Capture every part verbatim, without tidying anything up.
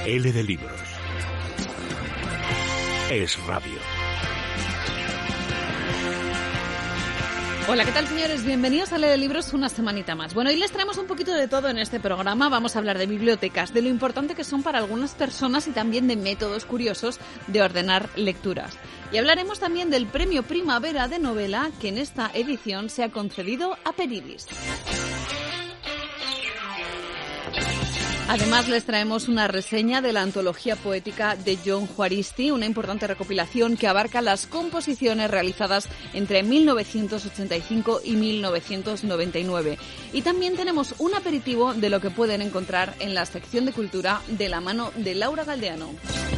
L de Libros. Es radio. Hola, ¿qué tal, señores? Bienvenidos a L de Libros una semanita más. Bueno, hoy les traemos un poquito de todo en este programa. Vamos a hablar de bibliotecas, de lo importante que son para algunas personas y también de métodos curiosos de ordenar lecturas. Y hablaremos también del Premio Primavera de Novela, que en esta edición se ha concedido a Peridis. Además, les traemos una reseña de la antología poética de Jon Juaristi, una importante recopilación que abarca las composiciones realizadas entre mil novecientos ochenta y cinco y mil novecientos noventa y nueve. Y también tenemos un aperitivo de lo que pueden encontrar en la sección de cultura de la mano de Laura Galdeano.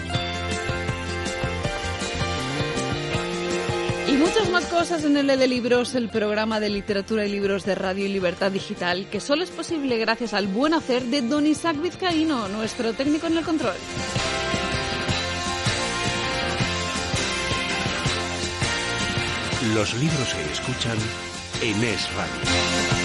Y muchas más cosas en L de Libros, el programa de literatura y libros de Radio y Libertad Digital, que solo es posible gracias al buen hacer de don Isaac Vizcaíno, nuestro técnico en el control. Los libros se escuchan en Es Radio.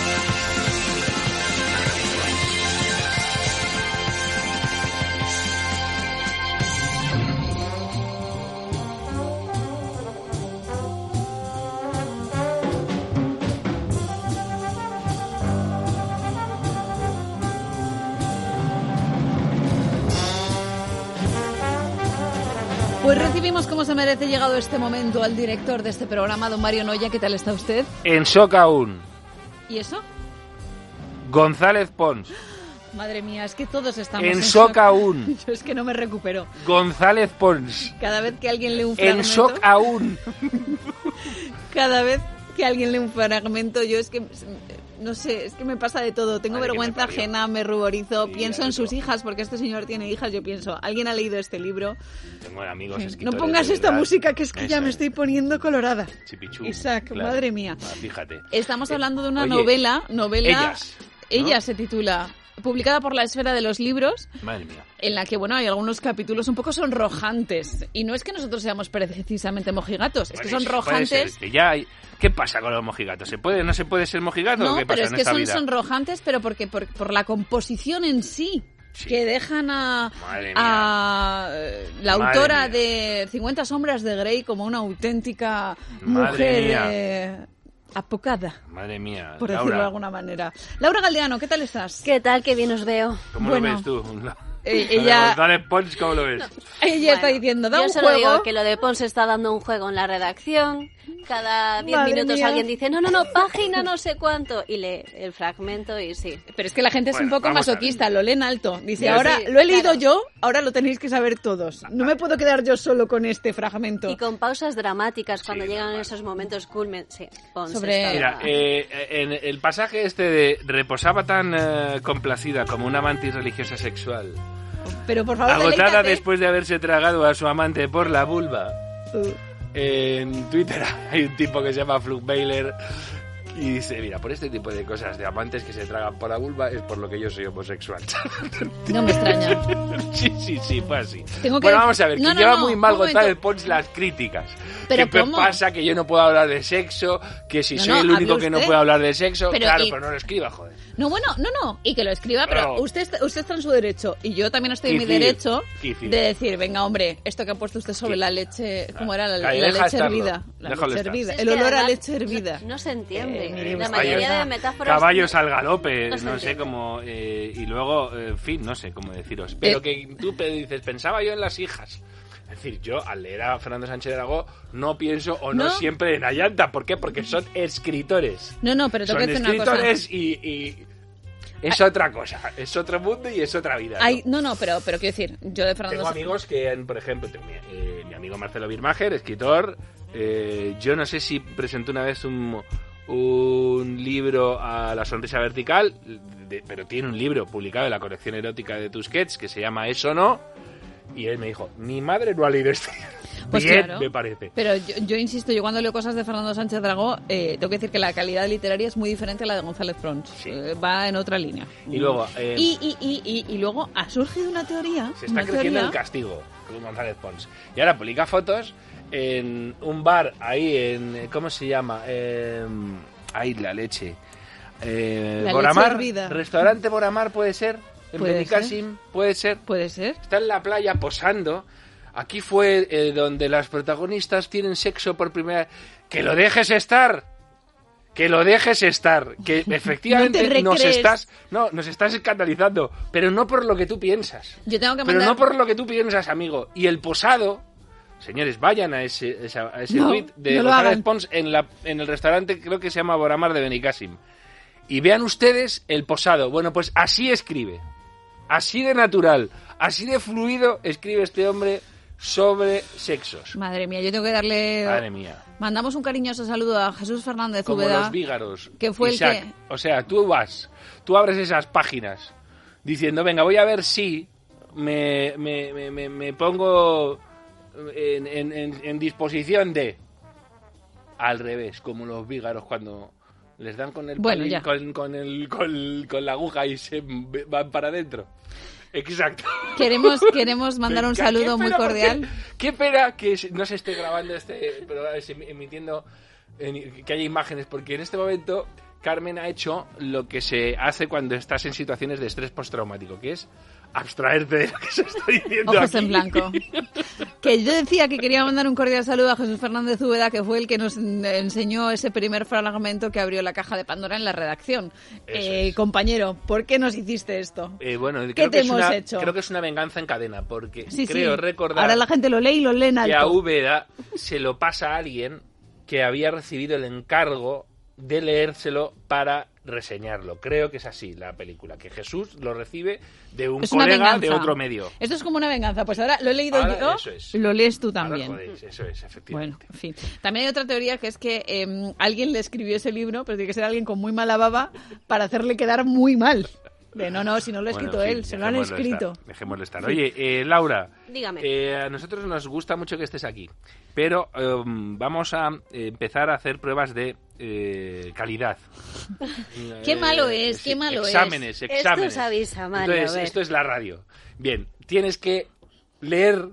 Pues recibimos como se merece, llegado este momento, al director de este programa, don Mario Noya. ¿Qué tal está usted? En shock aún. ¿Y eso? González Pons. Madre mía, es que todos estamos en, en shock, shock aún. Yo es que no me recupero. González Pons. Cada vez que alguien lee un fragmento... En shock aún. Cada vez que alguien lee un fragmento, yo es que... No sé, es que me pasa de todo. Tengo Madre vergüenza me ajena, me ruborizo, sí, pienso en eso. sus hijas, porque este señor tiene hijas, yo pienso, ¿alguien ha leído este libro? Tengo amigos Sí. escritores. No pongas de esta verdad. música, que es que Eso ya me es. estoy poniendo colorada. Chipichú, Isaac, claro. madre mía. Ah, fíjate. Estamos Eh, hablando de una oye, novela, novela... Ellas. ¿no? Ella se titula, publicada por La Esfera de los Libros, Madre mía. en la que, bueno, hay algunos capítulos un poco sonrojantes. Y no es que nosotros seamos precisamente mojigatos, es que Bueno, son sí, puede rojantes... ser, que ya hay... ¿Qué pasa con los mojigatos? ¿Se puede, no se puede ser mojigato No, o qué pasa pero es en que esta son vida? sonrojantes, pero porque por, por la composición en sí, Sí. que dejan a, Madre a eh, la Madre autora mía. de cincuenta sombras de Grey como una auténtica Madre mujer mía. eh, apocada, Madre mía. por Laura, decirlo de alguna manera. Laura Galdeano, ¿qué tal estás? ¿Qué tal? Qué bien os veo. ¿Cómo Bueno, lo ves tú? eh, Lo de ella- González Pons, ¿cómo lo ves? Ella está diciendo, da yo un solo juego... digo que lo de Pons está dando un juego en la redacción. Cada diez Madre minutos mía. alguien dice, no, no, no, página no sé cuánto. Y lee el fragmento y sí. Pero es que la gente es Bueno, un poco vamos a ver. masoquista, lo leen alto. Dice, Sí, ahora sí, lo he leído claro. yo, ahora lo tenéis que saber todos. No me puedo quedar yo solo con este fragmento. Y con pausas dramáticas cuando Sí, llegan normal. esos momentos culmen. Sí, Pons Sobre- está- Mira, eh, en el pasaje este de reposaba tan eh, complacida como una mantis religiosa sexual, Pero por favor, agotada deleítate. después de haberse tragado a su amante por la vulva. Uh, En Twitter hay un tipo que se llama Flug Baylor y dice, mira, por este tipo de cosas de amantes que se tragan por la vulva es por lo que yo soy homosexual. No me extraña. Sí, sí, sí, fue así. Tengo que- Bueno, vamos a ver, que No, no, lleva no, muy mal un momento. González Pons las críticas. ¿Pero ¿Qué cómo? pasa? Que yo no puedo hablar de sexo, que si No, soy no, el único hable que no usted. puede hablar de sexo. Pero claro, y- pero no lo escriba, joder. No, bueno, no, no. Y que lo escriba, pero Claro. usted, está- usted está en su derecho. Y yo también estoy en mi Quicir, derecho quicir. de decir, venga, hombre, esto que ha puesto usted sobre Qui- la leche... ¿Cómo era? La, la Ahí, deja leche estarlo. hervida. La Déjalo leche estar. hervida. Es El que olor a además leche hervida. No, no se entiende. Eh, mire la usted. mayoría Caballos- de metáforas... Caballos al galope, No se no sé entiende. cómo. eh, y luego, eh, en fin, no sé cómo deciros. Pero Eh. que tú pe- dices, pensaba yo en las hijas. Es decir, yo al leer a Fernando Sánchez de Aragó no pienso o no, ¿No? siempre en Ayanta. ¿Por qué? Porque son escritores. No, no, pero tengo Son que decir una cosa. escritores y, y es otra cosa. Es otro mundo y es otra vida. ¿no? Hay, no, no, pero, pero quiero decir, yo de Fernando... Tengo amigos que, han, por ejemplo, tengo mi, eh, mi amigo Marcelo Birmacher, escritor. eh, yo no sé si presentó una vez un, un libro a La Sonrisa Vertical, de- pero tiene un libro publicado en la colección erótica de Tusquets que se llama Eso No. Y él me dijo, mi madre no ha leído este. Pues Bien, claro. me parece. Pero yo, yo insisto, yo cuando leo cosas de Fernando Sánchez Dragó, eh, tengo que decir que la calidad literaria es muy diferente a la de González Pons. Sí. Eh, va en otra línea. Y luego, eh, y, y, y, y, y luego ha surgido una teoría. se está una creciendo teoría, el castigo con González Pons. Y ahora publica fotos en un bar ahí en... ¿Cómo se llama? Eh, ahí la leche. Eh, La Boramar. leche hervida. Restaurante Boramar puede ser. en Puede Benicàssim, puede ser. Puede ser. Está en la playa posando. Aquí fue eh, donde las protagonistas tienen sexo por primera vez. ¡Que lo dejes estar! ¡Que lo dejes estar! Que efectivamente No te nos recrees. estás... No, nos estás escandalizando. Pero no por lo que tú piensas. Yo tengo que Pero mandar... no por lo que tú piensas, amigo. Y el posado... Señores, vayan a ese, esa- a ese No, tuit de no lo González hagan. Pons en, la, en el restaurante, creo que se llama Boramar de Benicàssim. Y vean ustedes el posado. Bueno, pues así escribe. Así de natural, así de fluido escribe este hombre sobre sexos. Madre mía, yo tengo que darle... Madre mía. Mandamos un cariñoso saludo a Jesús Fernández Como Úbeda. los vígaros. que fue el Isaac. que- O sea, tú vas, tú abres esas páginas diciendo, venga, voy a ver si me, me, me, me- me pongo en, en- en- en disposición de... Al revés, como los vígaros cuando les dan con el Bueno, palín- ya. con, con, el, con, con la aguja y se van para adentro. Exacto. Queremos, queremos mandar un Qué saludo muy pena, cordial. porque- Qué pena que se- no se esté grabando este programa, se- emitiendo, en- que haya imágenes, porque en este momento Carmen ha hecho lo que se hace cuando estás en situaciones de estrés postraumático, que es abstraerte de lo que se está diciendo Ojos aquí. en blanco. Que yo decía que quería mandar un cordial saludo a Jesús Fernández Úbeda, que fue el que nos enseñó ese primer fragmento que abrió la caja de Pandora en la redacción. Eh, es. Compañero, ¿por qué nos hiciste esto? Eh, bueno, ¿Qué creo te que, es hemos una, hecho? creo que es una venganza en cadena, porque Sí, creo sí. recordar Ahora la gente lo lee y lo lee en que a alto. Úbeda se lo pasa a alguien que había recibido el encargo de leérselo para reseñarlo. Creo que es así la película, que Jesús lo recibe de un Es una colega venganza. de otro medio. Esto es como una venganza. Pues ahora lo he leído Ahora, yo, eso es. lo lees tú Ahora también. jodéis, eso es, Bueno, efectivamente. en fin. También hay otra teoría que es que eh, alguien le escribió ese libro, pero tiene que ser alguien con muy mala baba para hacerle quedar muy mal. De no, no, si no lo ha Bueno, escrito en fin, él, se lo han dejémoslo escrito. estar, dejémoslo estar. Oye, eh, Laura, Dígame. eh, a nosotros nos gusta mucho que estés aquí, pero eh, vamos a eh, empezar a hacer pruebas de eh, calidad. Qué Eh, malo es, sí, qué malo es. exámenes, Esto exámenes. os avisa, Mario, Entonces, a ver. esto es la radio. Bien, tienes que leer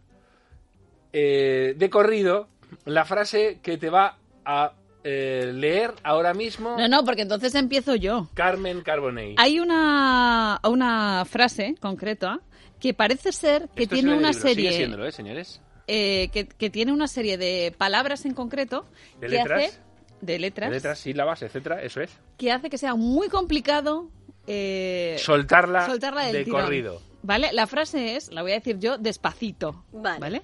eh, de corrido la frase que te va a eh, leer ahora mismo No, no, porque entonces empiezo yo. Carmen Carbonell. Hay una, una frase concreta que parece ser que Esto tiene es en el una libro, sigue serie siéndolo, ¿eh, señores? eh, que, que tiene una serie de palabras en concreto ¿De que letras? hace de letras, De letras, sílabas, etcétera, eso es. que hace que sea muy complicado eh, Soltarla, soltarla del de tirón. corrido. ¿Vale? La frase es, la voy a decir yo despacito. Vale.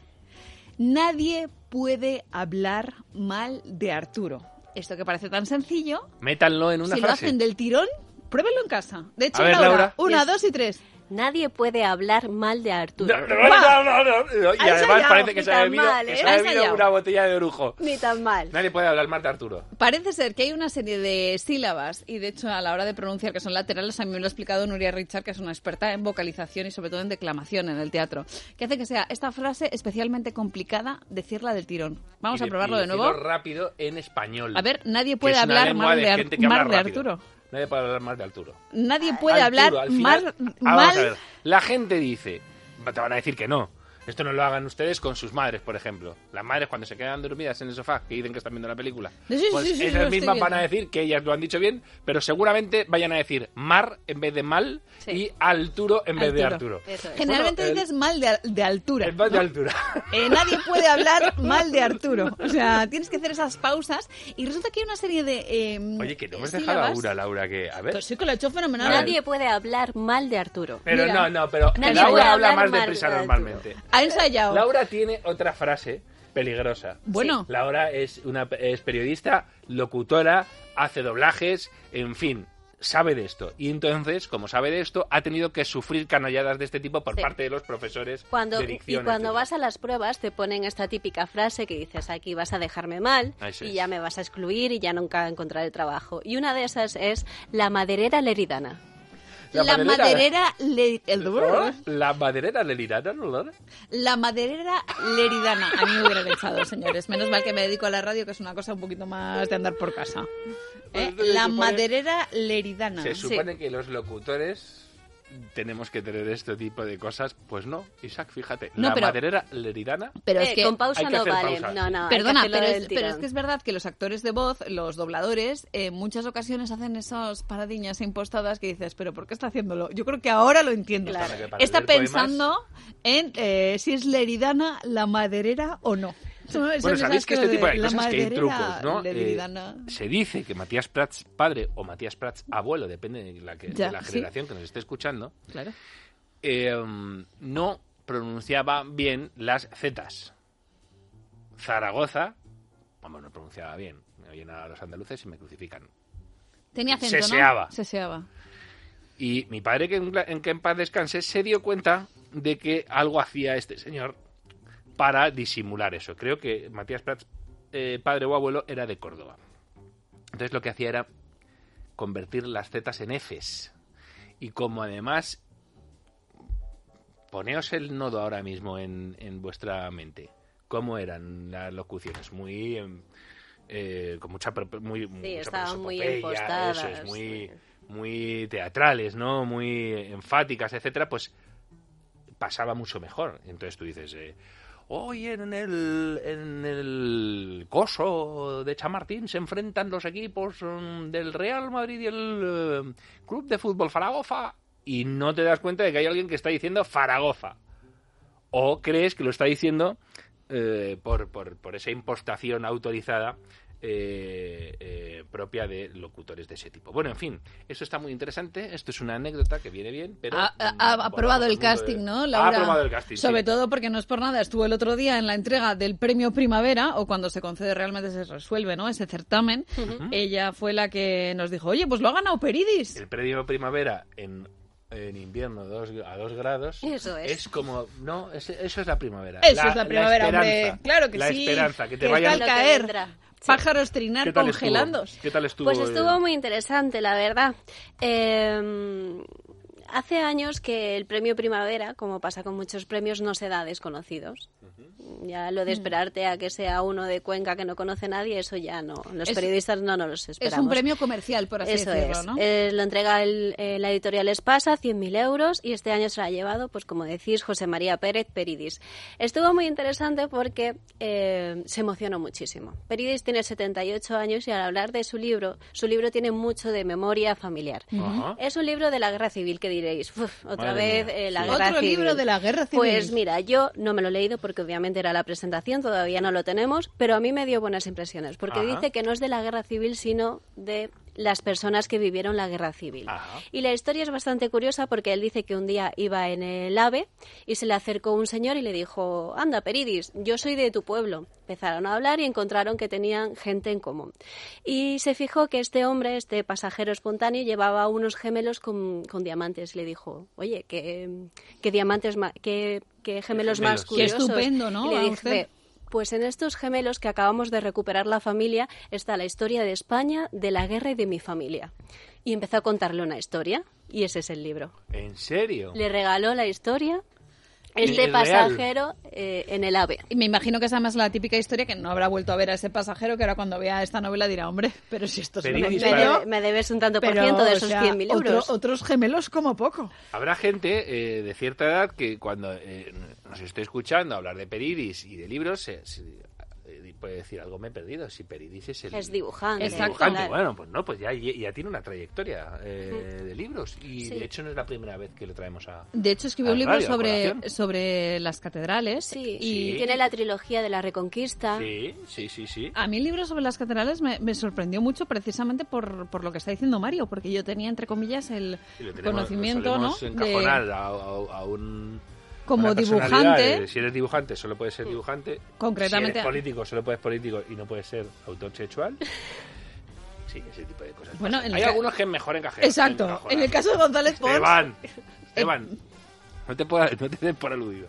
Nadie puede hablar mal de Arturo. Esto que parece tan sencillo, Métanlo en una si lo frase. hacen del tirón, pruébenlo en casa. De hecho, A ver, Laura, Laura. una, Yes. dos y tres. Nadie puede hablar mal de Arturo. No, no, no, no, no, no. Y Ha además ensayado, parece que ni se ha tan bebido, mal, que ¿eh? se Ha ha bebido ensayado. una botella de orujo. Ni tan mal. Nadie puede hablar mal de Arturo. Parece ser que hay una serie de sílabas y de hecho a la hora de pronunciar que son laterales, a mí me lo ha explicado Nuria Richard, que es una experta en vocalización y sobre todo en declamación en el teatro, que hace que sea esta frase especialmente complicada decirla del tirón. Vamos Y a probarlo y de nuevo. decirlo rápido en español. A ver, nadie Que puede es una hablar lengua mal de de, Ar- gente que mal habla de rápido. Arturo. Nadie puede hablar mal de Arturo. Nadie puede Arturo, hablar al final- mal, Ah, vamos a mal ver. La gente dice, te van a decir que no. Esto no lo hagan ustedes con sus madres, por ejemplo. Las madres cuando se quedan dormidas en el sofá, que dicen que están viendo la película, Sí, sí, pues sí, sí, lo esas estoy mismas van a viendo. decir que ellas lo han dicho bien, pero seguramente vayan a decir mar en vez de mal Sí. y Arturo en vez de Arturo. Arturo. Eso es. Generalmente Bueno, el- dices mal de, de altura. En vez de ¿no? altura. Eh, nadie puede hablar mal de Arturo. O sea, tienes que hacer esas pausas y resulta que hay una serie de eh, Oye, que no hemos dejado a sílabas. una, Laura, que... A ver... Pues sí que lo he hecho fenomenal. Nadie puede hablar mal de Arturo. Pero Mira. no, no, pero Nadie puede Laura habla hablar más mal deprisa de normalmente. Ha ensayado. Laura tiene otra frase peligrosa. Bueno, Laura es una es periodista, locutora, hace doblajes, en fin, sabe de esto. Y entonces, como sabe de esto, ha tenido que sufrir canalladas de este tipo por Sí. parte de los profesores Cuando, de y dicción. cuando etcétera. vas a las pruebas te ponen esta típica frase que dices, aquí vas a dejarme mal Eso y es. ya me vas a excluir y ya nunca encontraré trabajo. Y una de esas es la maderera leridana. la, maderera le- el- ¿Oh? La maderera lelirana, ¿no? la maderera leridana. A mí me hubiera echado, señores. Menos mal que me dedico a la radio, que es una cosa un poquito más de andar por casa. ¿Eh? Pues se La supone- maderera leridana. Se supone que los locutores tenemos que tener este tipo de cosas. Pues no, Isaac, fíjate, No, la pero- maderera leridana. Pero Eh, es que... con pausa hay que no hacer vale. pausa. No, no, hay que Perdona, hacerlo pero del es, pero tirón. es que es verdad que los actores de voz, los dobladores, en muchas ocasiones hacen esas paradiñas impostadas que dices, pero ¿por qué está haciéndolo? Yo creo que ahora lo entiendo. Claro. Para que para Está leer poemas- pensando en eh, si es leridana la maderera o no. Eso Bueno, es sabéis que este de tipo de la cosas que hay maderera trucos, ¿no? Eh, leridana. se dice que Matías Prats padre o Matías Prats abuelo, depende de la, que, Ya, de la sí. generación que nos esté escuchando, Claro. eh, no pronunciaba bien las zetas. Zaragoza, vamos, no pronunciaba bien. Me oyen a los andaluces y me crucifican. Tenía acento, Seseaba. ¿no? Seseaba. Y mi padre, que en, en que en paz descanse, se dio cuenta de que algo hacía este señor para disimular eso. Creo que Matías Prats, eh, padre o abuelo, era de Córdoba. Entonces lo que hacía era convertir las zetas en efes. Y como además, poneos el nodo ahora mismo en, en vuestra mente. ¿Cómo eran las locuciones? Muy... em, eh, con mucha... pro- muy, mucha estaban muy prosopopeya, impostadas, eso es, muy, sí. muy teatrales, ¿no? Muy enfáticas, etcétera. Pues pasaba mucho mejor. Entonces tú dices... Eh, Hoy en el, en el coso de Chamartín se enfrentan los equipos um, del Real Madrid y el uh, Club de Fútbol Zaragoza, y no te das cuenta de que hay alguien que está diciendo Zaragoza. O crees que lo está diciendo eh, por, por, por esa impostación autorizada eh, eh, propia de locutores de ese tipo. Bueno, en fin, eso está muy interesante. Esto es una anécdota que viene bien, pero... Ha, ha- ha volvamos aprobado al el mundo de- casting, ¿no, Ha Laura? aprobado el casting, Sobre sí. todo porque no es por nada. Estuvo el otro día en la entrega del premio Primavera, o cuando se concede realmente se resuelve, ¿no? Ese certamen. Ella fue la que nos dijo, oye, pues lo ha ganado Peridis. El premio Primavera en, en invierno dos, a dos grados Eso es. es como... No, es- eso es la primavera. Eso es la primavera, hombre. esperanza, Claro que la sí. esperanza, que te ¿Qué vayan... tal Lo que caer? vendrá. Sí. Pájaros trinar ¿Qué tal estuvo? congelándose. ¿Qué tal estuvo? Pues estuvo eh? muy interesante, la verdad. Eh, hace años que el premio Primavera, como pasa con muchos premios, no se da a desconocidos. Ya lo de esperarte a que sea uno de Cuenca que no conoce nadie, eso ya no. Los Es- periodistas no nos los Es esperamos. un premio comercial, por así Eso decirlo, es. ¿no? Eh, lo entrega el- eh, la editorial Espasa, cien mil euros, y este año se lo ha llevado, pues como decís, José María Pérez Peridis. Estuvo muy interesante porque eh, se emocionó muchísimo. Peridis tiene setenta y ocho años y al hablar de su libro, su libro tiene mucho de memoria familiar. Ajá. Es un libro de la guerra civil, que diréis, Uf, otra Madre vez mía, eh, la sí. guerra Otro civil. libro de la guerra civil. Pues mira, yo no me lo he leído porque obviamente era la presentación, todavía no lo tenemos, pero a mí me dio buenas impresiones, porque Ajá. dice que no es de la guerra civil, sino de las personas que vivieron la guerra civil. Ajá. Y la historia es bastante curiosa porque él dice que un día iba en el AVE y se le acercó un señor y le dijo, anda, Peridis, yo soy de tu pueblo. Empezaron a hablar y encontraron que tenían gente en común. Y se fijó que este hombre, este pasajero espontáneo, llevaba unos gemelos con, con diamantes. Le dijo, oye, ¿qué, qué diamantes, ma- qué, qué gemelos gemelos? más Qué curiosos? estupendo, ¿no? Y le A dije, usted. pues en estos gemelos que acabamos de recuperar la familia está la historia de España, de la guerra y de mi familia. Y empezó a contarle una historia y ese es el libro. ¿En serio? Le regaló la historia este ¿Es real? pasajero eh, en el AVE. Y me imagino que esa es más la típica historia que no habrá vuelto a ver a ese pasajero, que ahora cuando vea esta novela dirá, hombre, pero si esto es Pero lo y en Me, dispara- serio, debe- me debes un tanto por pero, ciento de o esos sea, cien mil otro- euros. otros gemelos como poco. Habrá gente eh, de cierta edad que cuando eh, nos esté escuchando hablar de Peridis y de libros se, se- eh, puede decir, algo me he perdido. Si Peridis es el Es dibujante. el Exacto. dibujante. claro. Bueno, pues no, pues ya, ya tiene una trayectoria eh, de libros. Y Sí. de hecho no es la primera vez que lo traemos a... De hecho, escribió ¿Al un libro radio, a sobre, colación? sobre las catedrales. Sí, y Sí. tiene la trilogía de la Reconquista. Sí, sí, sí, sí. a mí el libro sobre las catedrales me, me sorprendió mucho precisamente por, por lo que está diciendo Mario, porque yo tenía, entre comillas, el Y lo tenemos- conocimiento, lo ¿no? solemos De, encajonar a, a- a un... como una personalidad dibujante, de- si eres dibujante, solo puedes ser dibujante. Concretamente- Si eres político, solo puedes político y no puedes ser autor sexual. Sí, ese tipo de cosas. Bueno, pasan. en Hay el ca- algunos que mejor encajan. exacto. En el caso de González Pons, Esteban, Esteban, no te, puedo, no te den por aludido.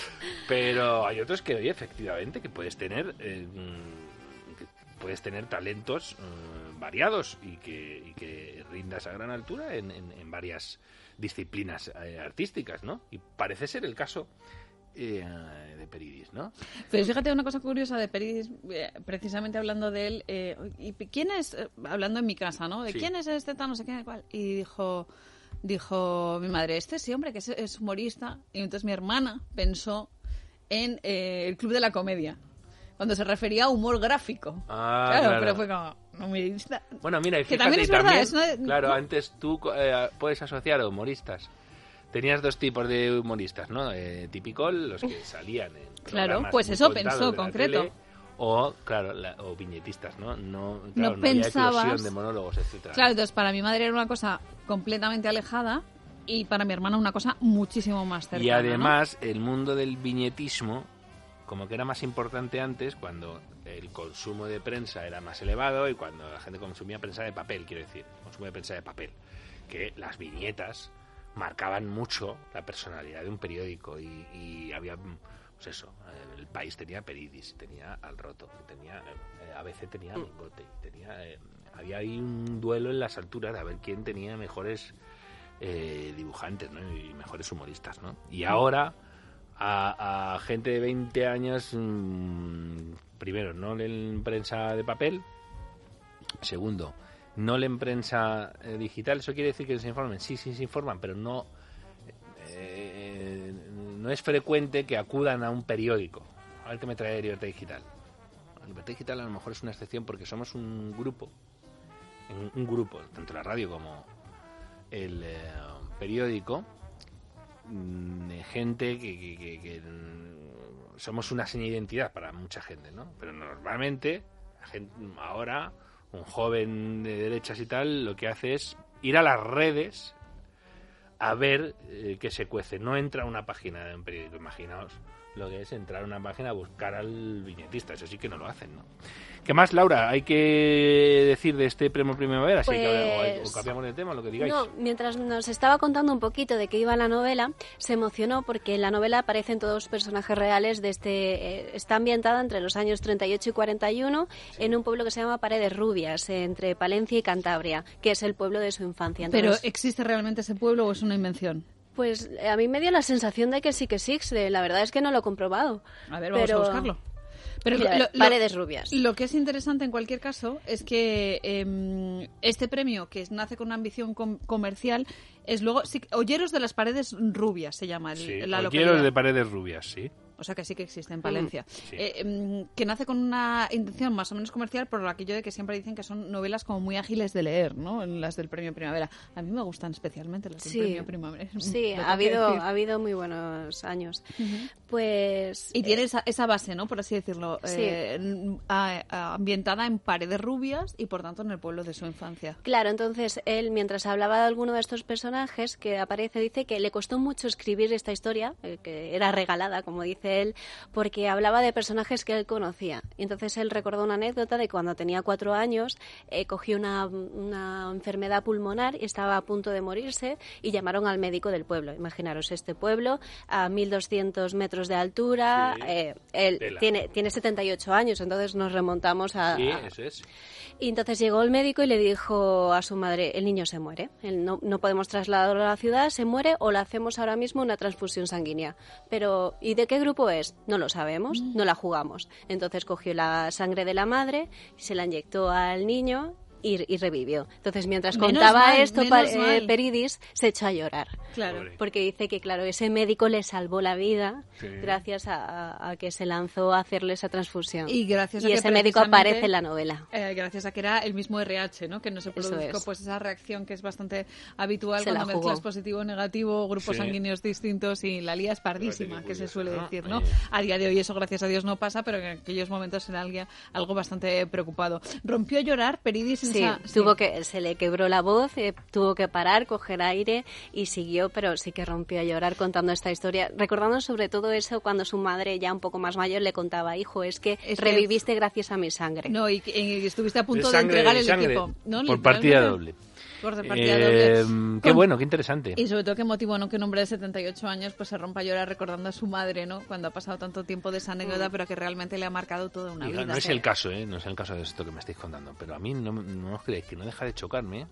Pero hay otros que, oye, efectivamente, que puedes tener... eh, mm, que puedes tener talentos eh, variados y que, y que rindas a gran altura en, en, en varias disciplinas eh, artísticas, ¿no? Y parece ser el caso eh, de Peridis, ¿no? pero fíjate una cosa curiosa de Peridis, eh, precisamente hablando de él, eh, ¿y quién es? Eh, hablando en mi casa, ¿no? De Sí. quién es este tal, no sé qué, cuál. Y dijo, dijo mi madre, este sí, hombre, que es, es humorista. Y entonces mi hermana pensó en eh, el Club de la Comedia, cuando se refería a humor gráfico. Ah, claro, claro. pero fue como, no me gusta. Bueno, mira, y que fíjate, también es y verdad. también, Es una... Claro, antes tú eh, puedes asociar a humoristas. Tenías dos tipos de humoristas, ¿no? Eh, típico, los que salían en Claro, programas pues muy eso contados pensó, de la concreto. tele, o, claro, la, o viñetistas, ¿no? No, claro, No no había pensabas- eclosión de monólogos, etcétera. Claro, entonces para mi madre era una cosa completamente alejada y para mi hermana una cosa muchísimo más cercana. Y ¿no? además, el mundo del viñetismo, como que era más importante antes, cuando el consumo de prensa era más elevado y cuando la gente consumía prensa de papel, quiero decir, consumo de prensa de papel, que las viñetas marcaban mucho la personalidad de un periódico y, y había, pues eso, el País tenía Peridis, tenía Al Roto, tenía eh, A B C tenía Mingote, tenía, eh, había ahí un duelo en las alturas de a ver quién tenía mejores eh, dibujantes, ¿no? Y mejores humoristas, ¿no? Y ahora a, a gente de veinte años, mmm, primero, no leen prensa de papel, segundo, no leen prensa eh, digital. Eso quiere decir que se informen, sí, sí se informan, pero no eh, no es frecuente que acudan a un periódico a ver qué me trae Libertad Digital. La Libertad Digital a lo mejor es una excepción porque somos un grupo, un, un grupo, tanto la radio como el eh, periódico, de gente que, que, que, que somos una seña de identidad para mucha gente, ¿no? Pero normalmente la gente, ahora un joven de derechas y tal lo que hace es ir a las redes a ver eh, qué se cuece. No entra a una página de un periódico, imaginaos lo que es entrar a una página a buscar al viñetista. Eso sí que no lo hacen, ¿no? ¿Qué más, Laura, hay que decir de este premio Primavera? Pues... ¿Sí que, o, o cambiamos de tema, lo que digáis? No, mientras nos estaba contando un poquito de qué iba la novela, se emocionó porque en la novela aparecen todos personajes reales de este... Eh, está ambientada entre los años treinta y ocho y cuarenta y uno sí. en un pueblo que se llama Paredes Rubias, entre Palencia y Cantabria, que es el pueblo de su infancia. Entonces, ¿pero existe realmente ese pueblo o es una invención? Pues a mí me dio la sensación de que sí que existe. La verdad es que no lo he comprobado. A ver, vamos pero... a buscarlo. Pero Mira, lo, lo, Paredes Rubias. Lo que es interesante en cualquier caso es que eh, este premio, que nace con una ambición com- comercial, es luego... Sí, Olleros de las Paredes Rubias se llama el, sí, la localidad. Olleros de Paredes Rubias, sí. O sea que sí que existe en Palencia. Mm, sí. eh, eh, que nace con una intención más o menos comercial por aquello de que siempre dicen que son novelas como muy ágiles de leer, ¿no? Las del Premio Primavera. A mí me gustan especialmente las del sí. Premio Primavera. Sí, ha habido, ha habido muy buenos años. Uh-huh. Pues... Y tiene eh, esa, esa base, ¿no? Por así decirlo. Sí. Eh, a, a, ambientada en Paredes Rubias y por tanto en el pueblo de su infancia. Claro, entonces él, mientras hablaba de alguno de estos personajes que aparece, dice que le costó mucho escribir esta historia, eh, que era regalada, como dice él, porque que hablaba de personajes que él conocía. Y entonces él recordó una anécdota de cuando tenía cuatro años, eh, cogió una, una enfermedad pulmonar y estaba a punto de morirse y llamaron al médico del pueblo. Imaginaros este pueblo a mil doscientos metros de altura. Sí, eh, él tiene, tiene setenta y ocho años, entonces nos remontamos a... Sí, eso es. Y entonces llegó el médico y le dijo a su madre, el niño se muere, él no, no podemos trasladarlo a la ciudad, se muere o le hacemos ahora mismo una transfusión sanguínea. Pero, ¿y de qué grupo es? No lo sabemos, no la jugamos. Entonces cogió la sangre de la madre, se la inyectó al niño y, y revivió. Entonces, mientras menos contaba mal, esto, pa- eh, Peridis se echó a llorar. Claro. Porque dice que, claro, ese médico le salvó la vida sí. gracias a, a, a que se lanzó a hacerle esa transfusión. Y gracias a y que ese médico aparece en la novela. Eh, gracias a que era el mismo R H, ¿no? Que no se produjo es. pues esa reacción que es bastante habitual se cuando mezclas positivo o negativo, grupos sí. sanguíneos distintos y la lía es pardísima, que se suele ¿no? decir, ¿no? Eh. A día de hoy eso, gracias a Dios, no pasa, pero en aquellos momentos era alguien, algo bastante preocupado. Rompió a llorar Peridis en sí, esa... tuvo sí. que se le quebró la voz, eh, tuvo que parar, coger aire y siguió, pero sí que rompió a llorar contando esta historia, recordando sobre todo eso cuando su madre, ya un poco más mayor, le contaba, hijo, es que es reviviste que... gracias a mi sangre. No, y, y estuviste a punto de, de sangre, entregar de el sangre, equipo. ¿No? Por partida doble. Por partida eh, doble. Qué Con... bueno, qué interesante. Y sobre todo qué motivo, ¿no? Que un hombre de setenta y ocho años pues se rompa a llorar recordando a su madre, ¿no? Cuando ha pasado tanto tiempo de esa anécdota, mm. pero que realmente le ha marcado toda una y, vida. No es el caso, ¿eh? No es el caso de esto que me estáis contando, pero a mí no, no os creéis que no deja de chocarme, ¿eh?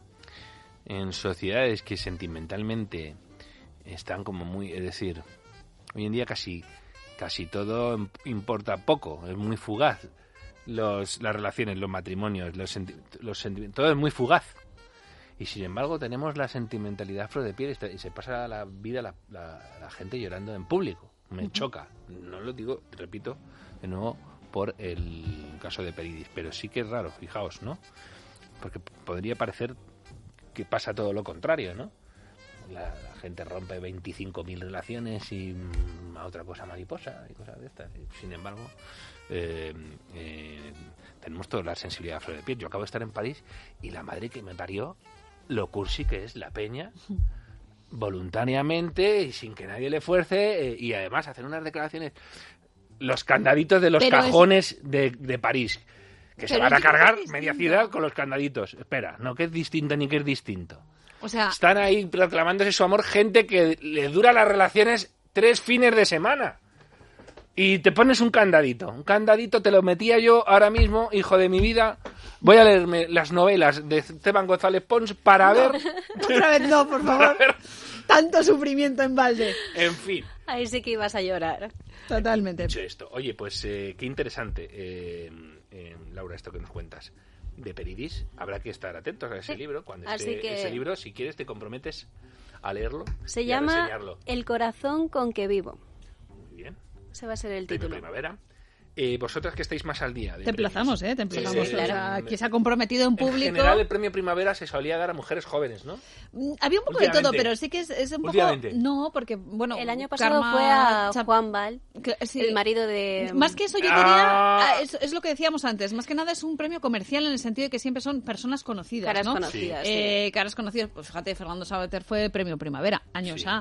En sociedades que sentimentalmente están como muy... Es decir, hoy en día casi casi todo importa poco, es muy fugaz. Los, las relaciones, los matrimonios, los, senti- los sentimientos, todo es muy fugaz. Y sin embargo tenemos la sentimentalidad a flor de piel y se pasa la vida la, la, la gente llorando en público. Me uh-huh. choca. No lo digo, repito, de nuevo, por el caso de Peridis, pero sí que es raro, fijaos, ¿no? Porque podría parecer que pasa todo lo contrario, ¿no? La, la gente rompe veinticinco mil relaciones y mmm, a otra cosa mariposa y cosas de estas. Sin embargo, eh, eh, tenemos toda la sensibilidad a flor de piel. Yo acabo de estar en París y la madre que me parió, lo cursi que es la peña, voluntariamente y sin que nadie le fuerce, eh, y además hacer unas declaraciones, los candaditos de los Pero cajones es... de, de París, que Pero se van a cargar media ciudad con los candaditos. Espera, no que es distinto ni que es distinto. O sea, están ahí proclamándose su amor gente que le dura las relaciones tres fines de semana. Y te pones un candadito. Un candadito te lo metía yo ahora mismo, hijo de mi vida. Voy a leerme las novelas de Esteban González Pons para no, ver... Otra vez no, por favor. Tanto sufrimiento en balde. En fin. Ahí sí que ibas a llorar. Totalmente. Dicho esto, oye, pues eh, qué interesante, eh, eh, Laura, esto que nos cuentas de Peridis. Habrá que estar atentos a ese sí. libro. Cuando Así esté que... ese libro, si quieres, te comprometes a leerlo. Se y llama a reseñarlo. El corazón con que vivo. Muy bien. Ese va a ser el Premio título. Primavera. Eh, vosotras que estáis más al día. Te emplazamos, ¿eh? Te emplazamos. Sí, sí, o sea, aquí se ha comprometido en público. En general, el premio Primavera se solía dar a mujeres jóvenes, ¿no? Había un poco de todo, pero sí que es, es un poco... No, porque, bueno... El año pasado Karma... fue a Juan Val, sí. el marido de... Más que eso, yo ah. diría... Es, es lo que decíamos antes. Más que nada es un premio comercial en el sentido de que siempre son personas conocidas, Caras ¿no? conocidas, sí. sí. Eh, caras conocidas. Pues fíjate, Fernando Savater fue premio Primavera, años sí. A.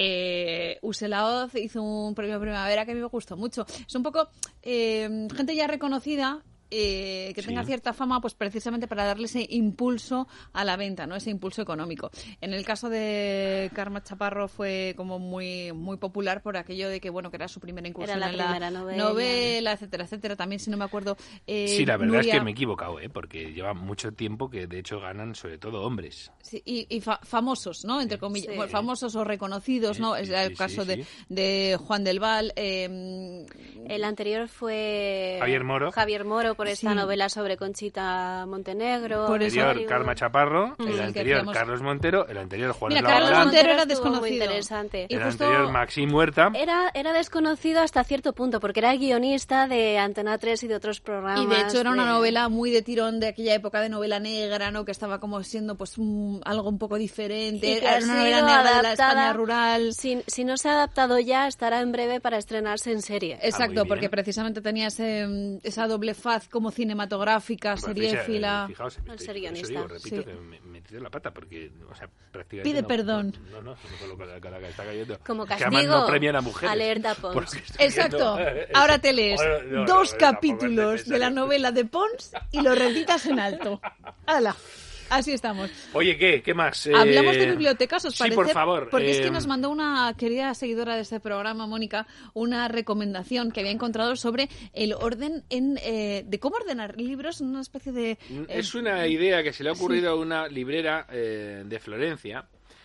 Eh, Use Laoz hizo un premio Primavera que a mí me gustó mucho. Es un poco... Eh, gente ya reconocida eh, que sí. tenga cierta fama, pues precisamente para darle ese impulso a la venta, ¿no? Ese impulso económico. En el caso de Karma Chaparro fue como muy muy popular por aquello de que, bueno, que era su primera incursión la en primera la novela. novela, etcétera, etcétera. También, si no me acuerdo... Eh, sí, la verdad Nuria... es que me he equivocado, ¿eh? Porque lleva mucho tiempo que, de hecho, ganan sobre todo hombres. Sí, y, y fa famosos, ¿no? Entre comillas. Sí. Bueno, famosos o reconocidos, sí, ¿no? Sí, es el sí, caso sí, de, sí. de Juan del Val. Eh... El anterior fue... Javier Moro. Javier Moro, por esta sí. novela sobre Conchita Montenegro. El anterior, eso... Karma Chaparro. Mm, el anterior, hacíamos... Carlos Montero. El anterior, Juan Mira, Eslava Carlos Galán. Montero era desconocido. Muy interesante. El y justo... anterior, Maxim Huerta. Era, era desconocido hasta cierto punto, porque era guionista de Antena tres y de otros programas. Y de hecho era de... una novela muy de tirón de aquella época de novela negra, ¿no? Que estaba como siendo pues un, algo un poco diferente. Era una novela negra adaptada, de la España rural. Si, si no se ha adaptado ya, estará en breve para estrenarse en serie. Exacto, ah, porque precisamente tenía ese, esa doble faz como cinematográfica, bueno, seriéfila. Fijaos, el ser guionista. Digo, repito, sí. que me, me tiré la pata porque, o sea, prácticamente Pide no, perdón. No, no, no, no con la cara que está cayendo. Como castigo, castigo, no premian a mujeres. alerta Pons. Exacto. Viendo, ahora te lees no, no, dos no, capítulos de la novela de Pons y lo recitas en alto. ¡Hala! Así estamos. Oye, ¿qué? ¿Qué más? Hablamos eh... de bibliotecas, ¿os parece? Sí, por favor. Porque eh... es que nos mandó una querida seguidora de este programa, Mónica, una recomendación que había encontrado sobre el orden en eh, de cómo ordenar libros en una especie de... Eh... Es una idea que se le ha ocurrido sí. a una librera eh, de Florencia.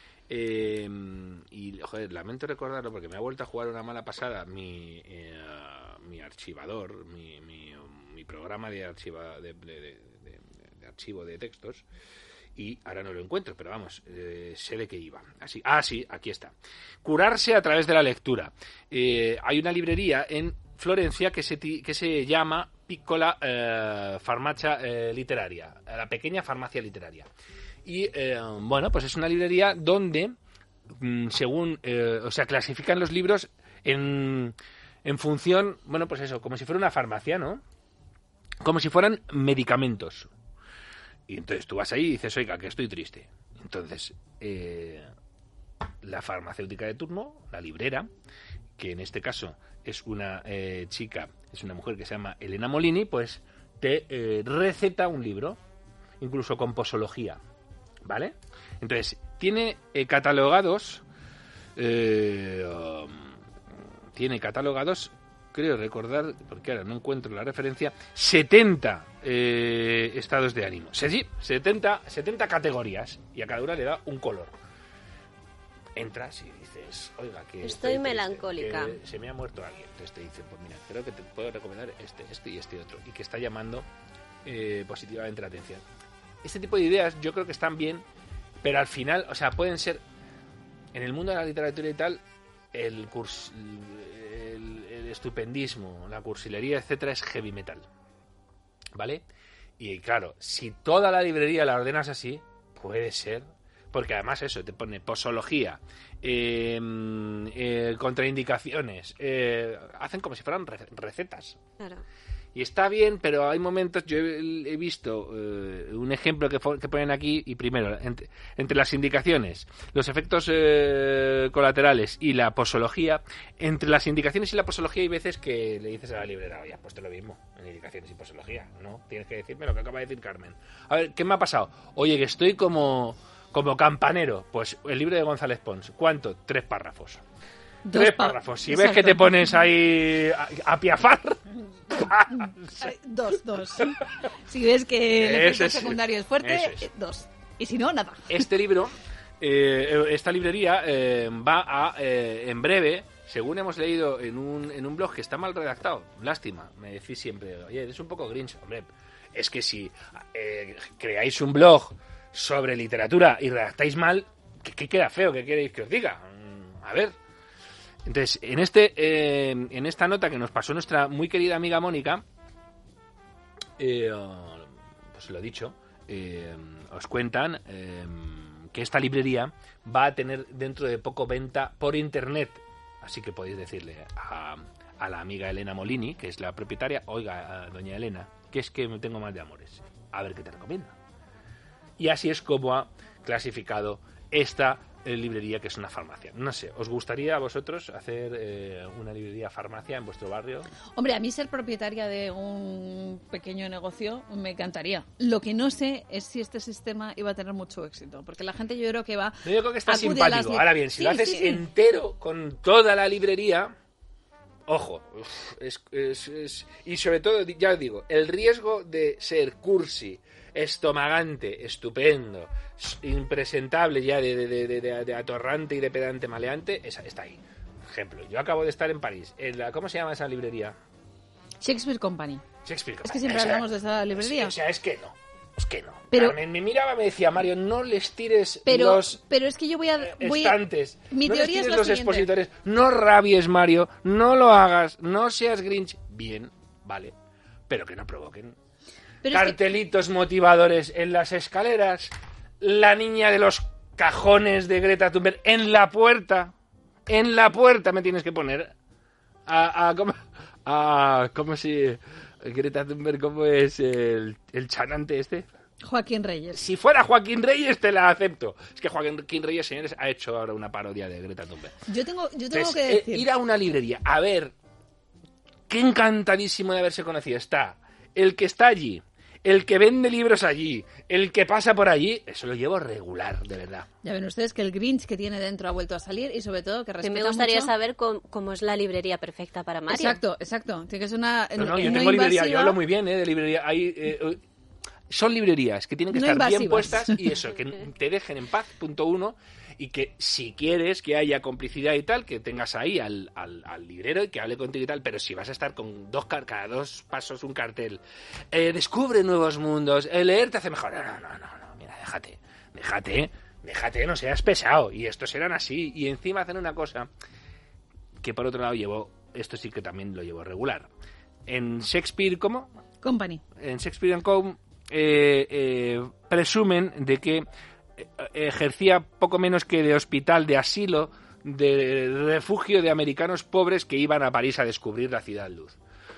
Eh, y, joder, lamento recordarlo porque me ha vuelto a jugar una mala pasada mi, eh, mi archivador, mi, mi, mi programa de, archiva, de, de, de, de, de archivo de textos, y ahora no lo encuentro, pero vamos, eh, sé de qué iba. Así, ah, sí, aquí está. Curarse a través de la lectura. Eh, hay una librería en Florencia que se, que se llama Piccola eh, Farmacia eh, Literaria, la pequeña farmacia literaria. Y, eh, bueno, pues es una librería donde, mmm, según, eh, o sea, clasifican los libros en, en función, bueno, pues eso, como si fuera una farmacia, ¿no? Como si fueran medicamentos. Y entonces tú vas ahí y dices, oiga, que estoy triste. Entonces, eh, la farmacéutica de turno, la librera, que en este caso es una eh, chica, es una mujer que se llama Elena Molini, pues te eh, receta un libro, incluso con posología. ¿Vale? Entonces, tiene eh, catalogados, eh, um, tiene catalogados, creo recordar, porque ahora no encuentro la referencia, setenta eh, estados de ánimo. Sí, setenta, setenta categorías, y a cada una le da un color. Entras y dices, oiga, que estoy, estoy melancólica. Que se me ha muerto alguien. Entonces te dicen, pues mira, creo que te puedo recomendar este, este y este otro, y que está llamando eh, positivamente la atención. Este tipo de ideas yo creo que están bien pero al final, o sea, pueden ser, en el mundo de la literatura y tal, el, curs, el, el estupendismo, la cursilería, etcétera, es heavy metal, ¿vale? Y claro, si toda la librería la ordenas así, puede ser, porque además eso, te pone posología, eh, eh, contraindicaciones, eh, hacen como si fueran recetas. Claro. Y está bien, pero hay momentos, yo he, he visto eh, un ejemplo que, que ponen aquí, y primero, entre, entre las indicaciones, los efectos eh, colaterales y la posología, entre las indicaciones y la posología hay veces que le dices a la librera, oye, pues te lo mismo, en indicaciones y posología, ¿no? Tienes que decirme lo que acaba de decir Carmen. A ver, ¿qué me ha pasado? Oye, que estoy como, como campanero. Pues el libro de González Pons, ¿cuánto? Tres párrafos. Dos Tres pa- párrafos. Si Exacto. ves que te pones ahí a, a piafar... Ay, dos, dos. Si ves que el efecto Ese es- secundario es fuerte, eso es. eh, dos. Y si no, nada. Este libro, eh, esta librería, eh, va a, eh, en breve, según hemos leído en un, en un blog que está mal redactado, lástima, me decís siempre, oye, eres un poco grinch, hombre, es que si eh, creáis un blog sobre literatura y redactáis mal, ¿qué, qué queda feo? ¿Qué queréis que os diga? Mm, A ver... Entonces, en este eh, en esta nota que nos pasó nuestra muy querida amiga Mónica, eh, pues lo dicho, eh, os cuentan eh, que esta librería va a tener dentro de poco venta por internet. Así que podéis decirle a, a la amiga Elena Molini, que es la propietaria, oiga, doña Elena, que es que me tengo mal de amores, a ver qué te recomienda. Y así es como ha clasificado esta librería, que es una farmacia. No sé, ¿os gustaría a vosotros hacer eh, una librería farmacia en vuestro barrio? Hombre, a mí ser propietaria de un pequeño negocio me encantaría. Lo que no sé es si este sistema iba a tener mucho éxito, porque la gente yo creo que va... No, yo creo que está acude a las simpático. li- Ahora bien, si Sí, lo haces sí, sí. entero con toda la librería, ojo, uf, es, es, es- y sobre todo, ya os digo, el riesgo de ser cursi, estomagante, estupendo, s- impresentable ya de, de, de, de, de- de atorrante y de pedante maleante, esa, está ahí. Ejemplo, yo acabo de estar en París, en la, ¿cómo se llama esa librería? Shakespeare Company. Shakespeare. Es que siempre Esa- hablamos de esa librería. Sí, o sea, es que no, es que no. Pero- Carmen me miraba, me decía, Mario, no les tires Pero, los... pero es que yo voy a... Voy a- estantes. Mi no les teoría es tires la los siguiente. expositores. No rabies, Mario. No lo hagas. No seas Grinch. Bien, vale. Pero que no provoquen. Pero es que- Cartelitos motivadores en las escaleras. La niña de los cajones de Greta Thunberg en la puerta. En la puerta me tienes que poner. A, a, ¿cómo, a, ¿Cómo si... Greta Thunberg, ¿cómo es el, el chanante este? Joaquín Reyes. Si fuera Joaquín Reyes te la acepto. Es que Joaquín Reyes, señores, ha hecho ahora una parodia de Greta Thunberg. Yo tengo, yo tengo Entonces, que eh, decir... ir a una librería a ver qué encantadísimo de haberse conocido está el que está allí, el que vende libros allí, el que pasa por allí, eso lo llevo regular, de verdad. Ya ven ustedes que el Grinch que tiene dentro ha vuelto a salir y sobre todo que Que respeta me gustaría mucho... saber cómo, cómo es la librería perfecta para Mario. Exacto, exacto. Tiene que ser una... No, no, yo no tengo librería, yo invasiva. hablo muy bien eh, de librería. Hay, eh, eh, son librerías que tienen que No estar bien invasivas. puestas y eso, que te dejen en paz, punto uno, y que si quieres que haya complicidad y tal, que tengas ahí al, al, al librero y que hable contigo y tal, pero si vas a estar con dos car- cada dos pasos un cartel, eh, descubre nuevos mundos, eh, leer te hace mejor. No, no, no, no, no, mira, déjate, déjate, déjate, no seas pesado. Y estos eran así, y encima hacen una cosa que por otro lado llevo, esto sí que también lo llevo regular. En Shakespeare, ¿cómo? Company. En Shakespeare and Co. Eh, eh, presumen de que eh, ejercía poco menos que de hospital, de asilo, de refugio de americanos pobres que iban a París a descubrir la ciudad luz.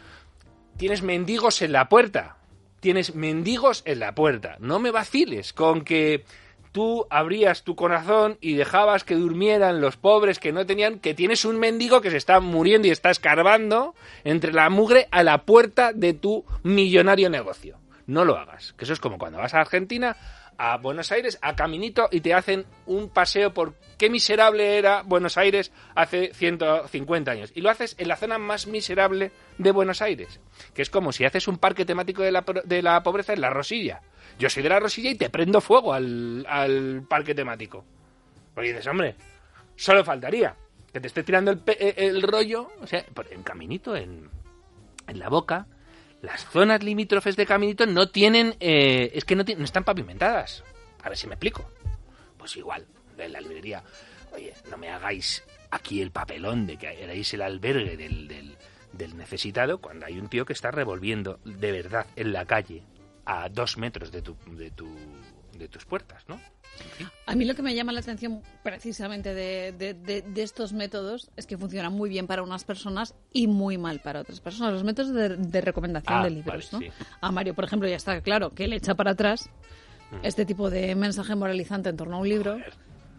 Tienes mendigos en la puerta. Tienes mendigos en la puerta. No me vaciles con que tú abrías tu corazón y dejabas que durmieran los pobres que no tenían, que tienes un mendigo que se está muriendo y está escarbando entre la mugre a la puerta de tu millonario negocio. No lo hagas, que eso es como cuando vas a Argentina, a Buenos Aires, a Caminito, y te hacen un paseo por qué miserable era Buenos Aires hace ciento cincuenta años. Y lo haces en la zona más miserable de Buenos Aires, que es como si haces un parque temático de la, de la pobreza en La Rosilla. Yo soy de La Rosilla y te prendo fuego al, al parque temático. Porque dices, hombre, solo faltaría que te esté tirando el, pe- el rollo, o sea, por- en Caminito, en, en La Boca. Las zonas limítrofes de Caminito no tienen... Eh, es que no, ti- no están pavimentadas. A ver si me explico. pues igual, en la librería, oye, no me hagáis aquí el papelón de que erais el albergue del, del, del necesitado cuando hay un tío que está revolviendo de verdad en la calle a dos metros de tu, de tu, de tus puertas, ¿no? A mí lo que me llama la atención precisamente de, de, de, de estos métodos es que funcionan muy bien para unas personas y muy mal para otras personas. Los métodos de, de recomendación ah, de libros, vale, ¿no? Sí. A Mario, por ejemplo, ya está claro que le echa para atrás mm. este tipo de mensaje moralizante en torno a un libro. Joder.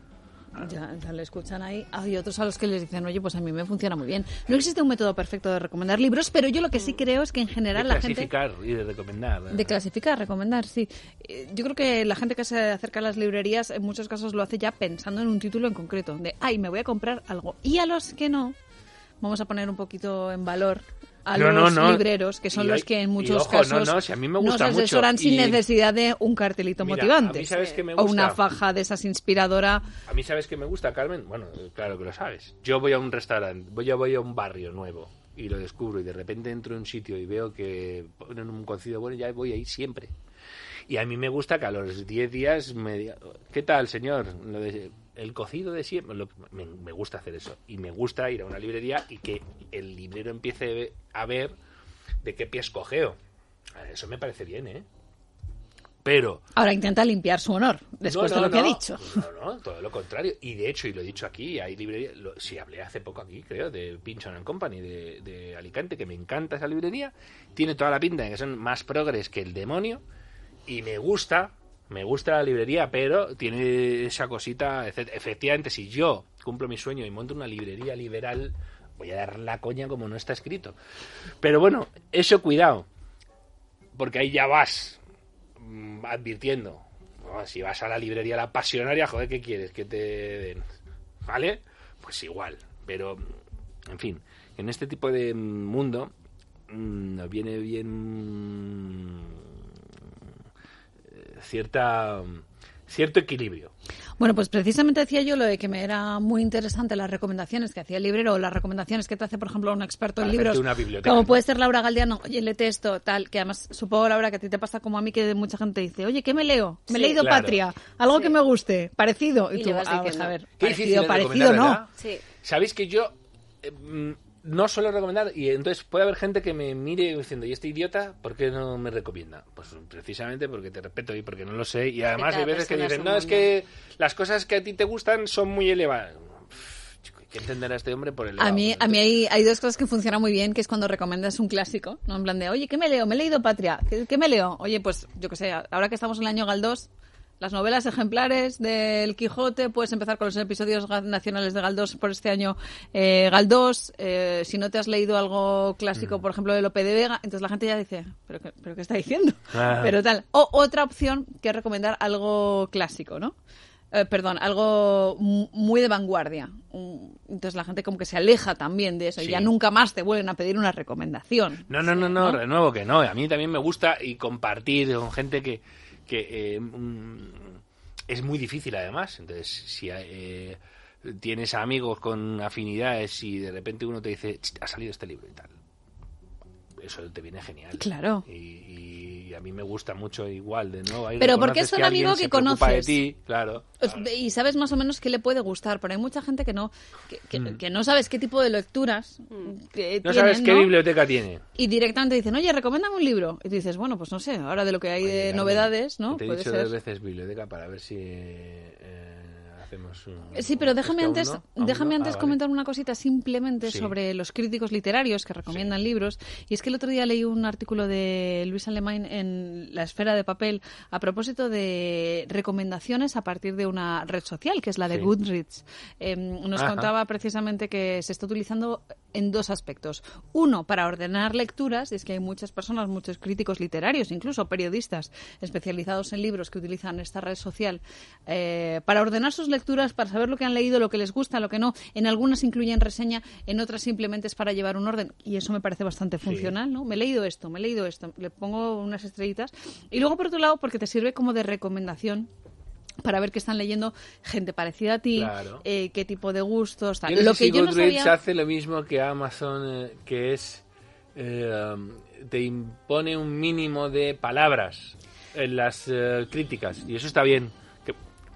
Ya, ya le escuchan ahí. Hay otros a los que les dicen, oye, pues a mí me funciona muy bien. No existe un método perfecto de recomendar libros, pero yo lo que sí creo es que en general la gente... De clasificar y de recomendar. ¿eh? De clasificar, recomendar, sí. Yo creo que la gente que se acerca a las librerías en muchos casos lo hace ya pensando en un título en concreto. De, ay, me voy a comprar algo. Y a los que no, vamos a poner un poquito en valor a no, los no, no. libreros, que son y los hay, que en muchos ojo, casos no, no, si a mí me gusta nos asesoran mucho, sin y... necesidad de un cartelito Mira, motivante. A mí sabes que me gusta. O una faja de esas inspiradora. A mí sabes que me gusta, Carmen. Bueno, claro que lo sabes. Yo voy a un restaurante, voy a, voy a un barrio nuevo y lo descubro y de repente entro en un sitio y veo que ponen un cocido bueno, ya voy ahí siempre. Y a mí me gusta que a los diez días me diga, ¿qué tal, señor? Lo de, el cocido de siempre. Lo, me, me gusta hacer eso. Y me gusta ir a una librería y que el librero empiece a ver de qué pies cojeo. Eso me parece bien, ¿eh? Pero... Ahora intenta limpiar su honor, después no, no, de lo que no, ha dicho. No, no, todo lo contrario. Y de hecho, y lo he dicho aquí, hay librería... Lo, sí, hablé hace poco aquí, creo, de Pinchon and Company, de, de Alicante, que me encanta esa librería. Tiene toda la pinta de que son más progres que el demonio. Y me gusta, me gusta la librería, pero tiene esa cosita... Efectivamente, si yo cumplo mi sueño y monto una librería liberal... voy a dar la coña como no está escrito. Pero bueno, eso cuidado, porque ahí ya vas mmm, advirtiendo. No, si vas a la librería La Pasionaria, joder, ¿qué quieres que te den? ¿Vale? Pues igual. Pero, en fin, en este tipo de mundo mmm, nos viene bien eh, cierta... cierto equilibrio. Bueno, pues precisamente decía yo lo de que me era muy interesante las recomendaciones que hacía el librero o las recomendaciones que te hace, por ejemplo, un experto en libros, una biblioteca, como ¿no? puede ser Laura Galdiano, oye, léete esto, tal, que además supongo, Laura, que a ti te pasa como a mí, que mucha gente dice, oye, ¿qué me leo? Me he Sí, leído claro. Patria, algo Sí. que me guste, parecido. Y, Y tú, le vas ah, diciendo. a ver, Qué difícil parecido, es parecido recomendar, no. ¿verdad? Sí. ¿Sabéis que yo eh, mm, no suelo recomendar? Y entonces puede haber gente que me mire diciendo, ¿y este idiota por qué no me recomienda? Pues precisamente porque te respeto y porque no lo sé. Y además hay cada veces que persona es dicen, un no, es mundo". que las cosas que a ti te gustan son muy elevadas. Uf, chico, hay que entender a este hombre por elevado. A mí, a mí hay, hay dos cosas que funcionan muy bien, que es cuando recomiendas un clásico, ¿no? En plan de, oye, ¿qué me leo? Me he leído Patria. ¿Qué, qué me leo? Oye, pues, yo qué sé, ahora que estamos en el año Galdós, las novelas ejemplares del Quijote, puedes empezar con los episodios nacionales de Galdós por este año. Eh, Galdós, eh, si no te has leído algo clásico, por ejemplo, de Lope de Vega, entonces la gente ya dice, ¿pero qué, pero qué está diciendo? Ah. Pero tal. O otra opción que es recomendar algo clásico, ¿no? Eh, perdón, algo m- muy de vanguardia. Un- Entonces la gente como que se aleja también de eso Sí. y ya nunca más te vuelven a pedir una recomendación. No, no, no, no, ¿no? renuevo que no. A mí también me gusta y compartir con gente que, que eh, mm, es muy difícil además. Entonces, si eh, tienes amigos con afinidades y de repente uno te dice, ha salido este libro y tal, eso te viene genial. Claro. Y, y a mí me gusta mucho igual, de nuevo. Ahí Pero porque reconoces es un que alguien amigo que se preocupa conoces. de ti, claro. Os- claro. Y sabes más o menos qué le puede gustar, pero hay mucha gente que no, que, que, Mm. que no sabes qué tipo de lecturas que No tienen, sabes qué ¿no? biblioteca tiene. Y directamente dicen, oye, recomiéndame un libro. Y tú dices, bueno, pues no sé, ahora de lo que hay Oye, de Carmen, novedades, ¿no? Te he Puede dicho ser. dos veces biblioteca para ver si eh, hacemos un... Sí, pero ¿Es déjame que aún antes, no? ¿Aún déjame no? antes Ah, vale. comentar una cosita simplemente Sí. sobre los críticos literarios que recomiendan Sí. libros. Y es que el otro día leí un artículo de Luis Alemán en La Esfera de Papel a propósito de recomendaciones a partir de una red social, que es la de Sí. Goodreads. Eh, nos Ajá. contaba precisamente que se está utilizando en dos aspectos. Uno, para ordenar lecturas, y es que hay muchas personas, muchos críticos literarios, incluso periodistas especializados en libros que utilizan esta red social eh, para ordenar sus lecturas, para saber lo que han leído, lo que les gusta, lo que no. En algunas incluyen reseña, en otras simplemente es para llevar un orden. Y eso me parece bastante funcional, ¿no? Me he leído esto, me he leído esto, le pongo unas estrellitas. Y luego, por otro lado, porque te sirve como de recomendación para ver qué están leyendo gente parecida a ti, Claro. eh, qué tipo de gustos, tal. Yo no Lo sé que si yo no Goodreads sabía... hace lo mismo que Amazon, eh, que es eh, um, te impone un mínimo de palabras en las eh, críticas, y eso está bien. Que,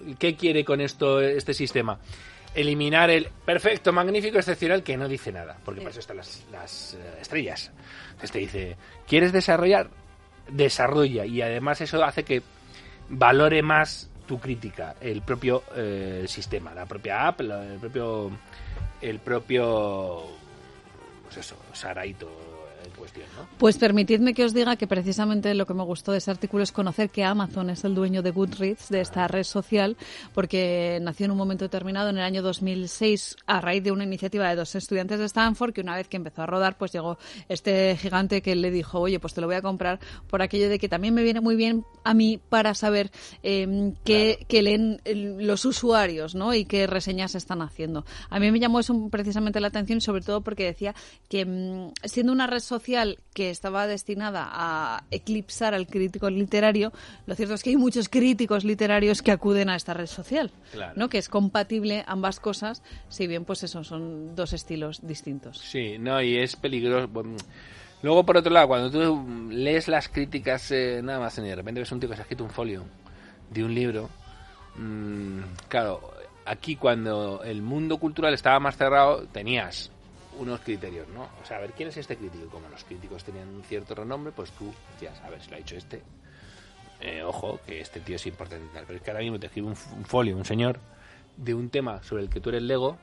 ¿qué quiere con esto este sistema? Eliminar el perfecto, magnífico, excepcional, que no dice nada, porque para eso están las, las uh, estrellas. Entonces te dice, ¿quieres desarrollar? Desarrolla, y además eso hace que valore más tu crítica, el propio eh, sistema, la propia app, la, el propio el propio pues eso, Saraito en cuestión, ¿no? Pues permitidme que os diga que precisamente lo que me gustó de ese artículo es conocer que Amazon es el dueño de Goodreads, de esta red social, porque nació en un momento determinado, en el año dos mil seis, a raíz de una iniciativa de dos estudiantes de Stanford, que una vez que empezó a rodar, pues llegó este gigante que le dijo, oye, pues te lo voy a comprar por aquello de que también me viene muy bien a mí para saber eh, qué, claro. qué leen los usuarios, ¿no? Y qué reseñas están haciendo. A mí me llamó eso precisamente la atención, sobre todo porque decía que mmm, siendo una red social que estaba destinada a eclipsar al crítico literario, lo cierto es que hay muchos críticos literarios que acuden a esta red social, claro. ¿no? Que es compatible ambas cosas, si bien pues eso son dos estilos distintos. Sí, no, y es peligroso. Luego, por otro lado, cuando tú lees las críticas eh, nada más, y de repente ves un tío que se ha escrito un folio de un libro, mmm, claro, aquí cuando el mundo cultural estaba más cerrado, tenías unos criterios, ¿no? O sea, a ver, ¿quién es este crítico? Como los críticos tenían un cierto renombre, pues tú decías, a ver, si lo ha hecho este, eh, ojo, que este tío es importante. Pero es que ahora mismo te escribe un, un folio, un señor, de un tema sobre el que tú eres lego,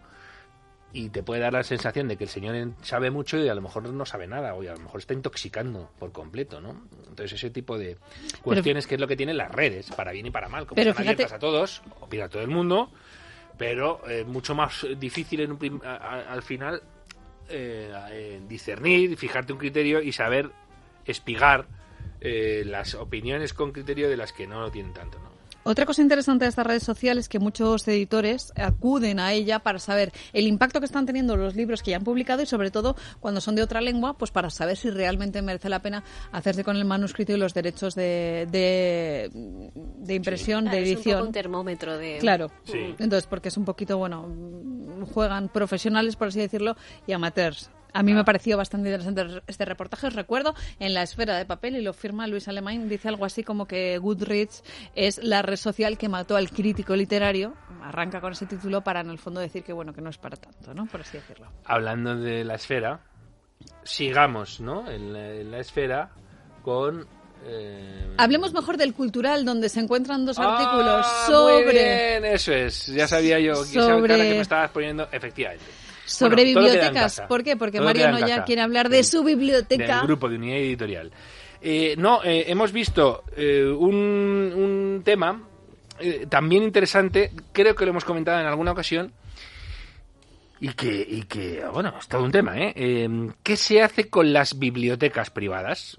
y te puede dar la sensación de que el señor sabe mucho y a lo mejor no sabe nada, o a lo mejor está intoxicando por completo, ¿no? Entonces ese tipo de cuestiones, pero, que es lo que tienen las redes, para bien y para mal, como pero son fíjate, abiertas a todos, opina a todo el mundo, pero eh, mucho más difícil en un prim- a, a, al final eh, eh, discernir, fijarte un criterio y saber espigar eh, las opiniones con criterio de las que no lo tienen tanto, ¿no? Otra cosa interesante de esta red social es que muchos editores acuden a ella para saber el impacto que están teniendo los libros que ya han publicado y sobre todo cuando son de otra lengua, pues para saber si realmente merece la pena hacerse con el manuscrito y los derechos de, de, de impresión, sí, claro, de edición. Es un poco un termómetro de... Claro, sí. Entonces porque es un poquito, bueno, juegan profesionales, por así decirlo, y amateurs. A mí me pareció bastante interesante este reportaje. Os recuerdo, en La Esfera de Papel, y lo firma Luis Alemán, dice algo así como que Goodreads es la red social que mató al crítico literario. Arranca con ese título para, en el fondo, decir que bueno que no es para tanto, ¿no? Por así decirlo. Hablando de La Esfera, sigamos, ¿no? En la, en la Esfera con... Eh... Hablemos mejor del Cultural, donde se encuentran dos ah, artículos sobre... Muy bien, eso es. Ya sabía yo que sobre... que me estabas poniendo, efectivamente. Sobre bueno, bibliotecas. ¿Por qué? Porque todo Mariano ya quiere hablar de su biblioteca. Del grupo de Unidad Editorial. Eh, no, eh, hemos visto eh, un, un tema eh, también interesante, creo que lo hemos comentado en alguna ocasión, y que, y que bueno, es todo un tema, ¿eh? eh ¿Qué se hace con las bibliotecas privadas?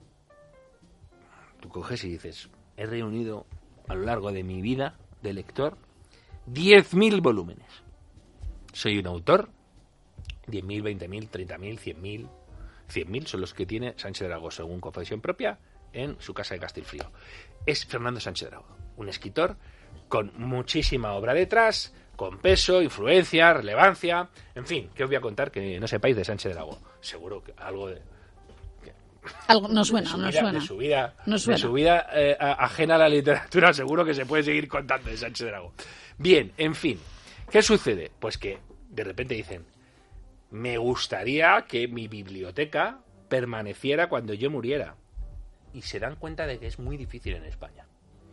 Tú coges y dices, he reunido a lo largo de mi vida de lector diez mil volúmenes. Soy un autor, diez mil, veinte mil, treinta mil, cien mil. cien mil son los que tiene Sánchez Dragó, según confesión propia, en su casa de Castilfrío. Es Fernando Sánchez Dragó, un escritor con muchísima obra detrás, con peso, influencia, relevancia. En fin, ¿qué os voy a contar que no sepáis de Sánchez Dragó? Seguro que algo de... Algo no suena, no vida, suena. De su vida, no suena. De su vida eh, ajena a la literatura, seguro que se puede seguir contando de Sánchez Dragó. Bien, en fin. ¿Qué sucede? Pues que de repente dicen, me gustaría que mi biblioteca permaneciera cuando yo muriera. Y se dan cuenta de que es muy difícil en España.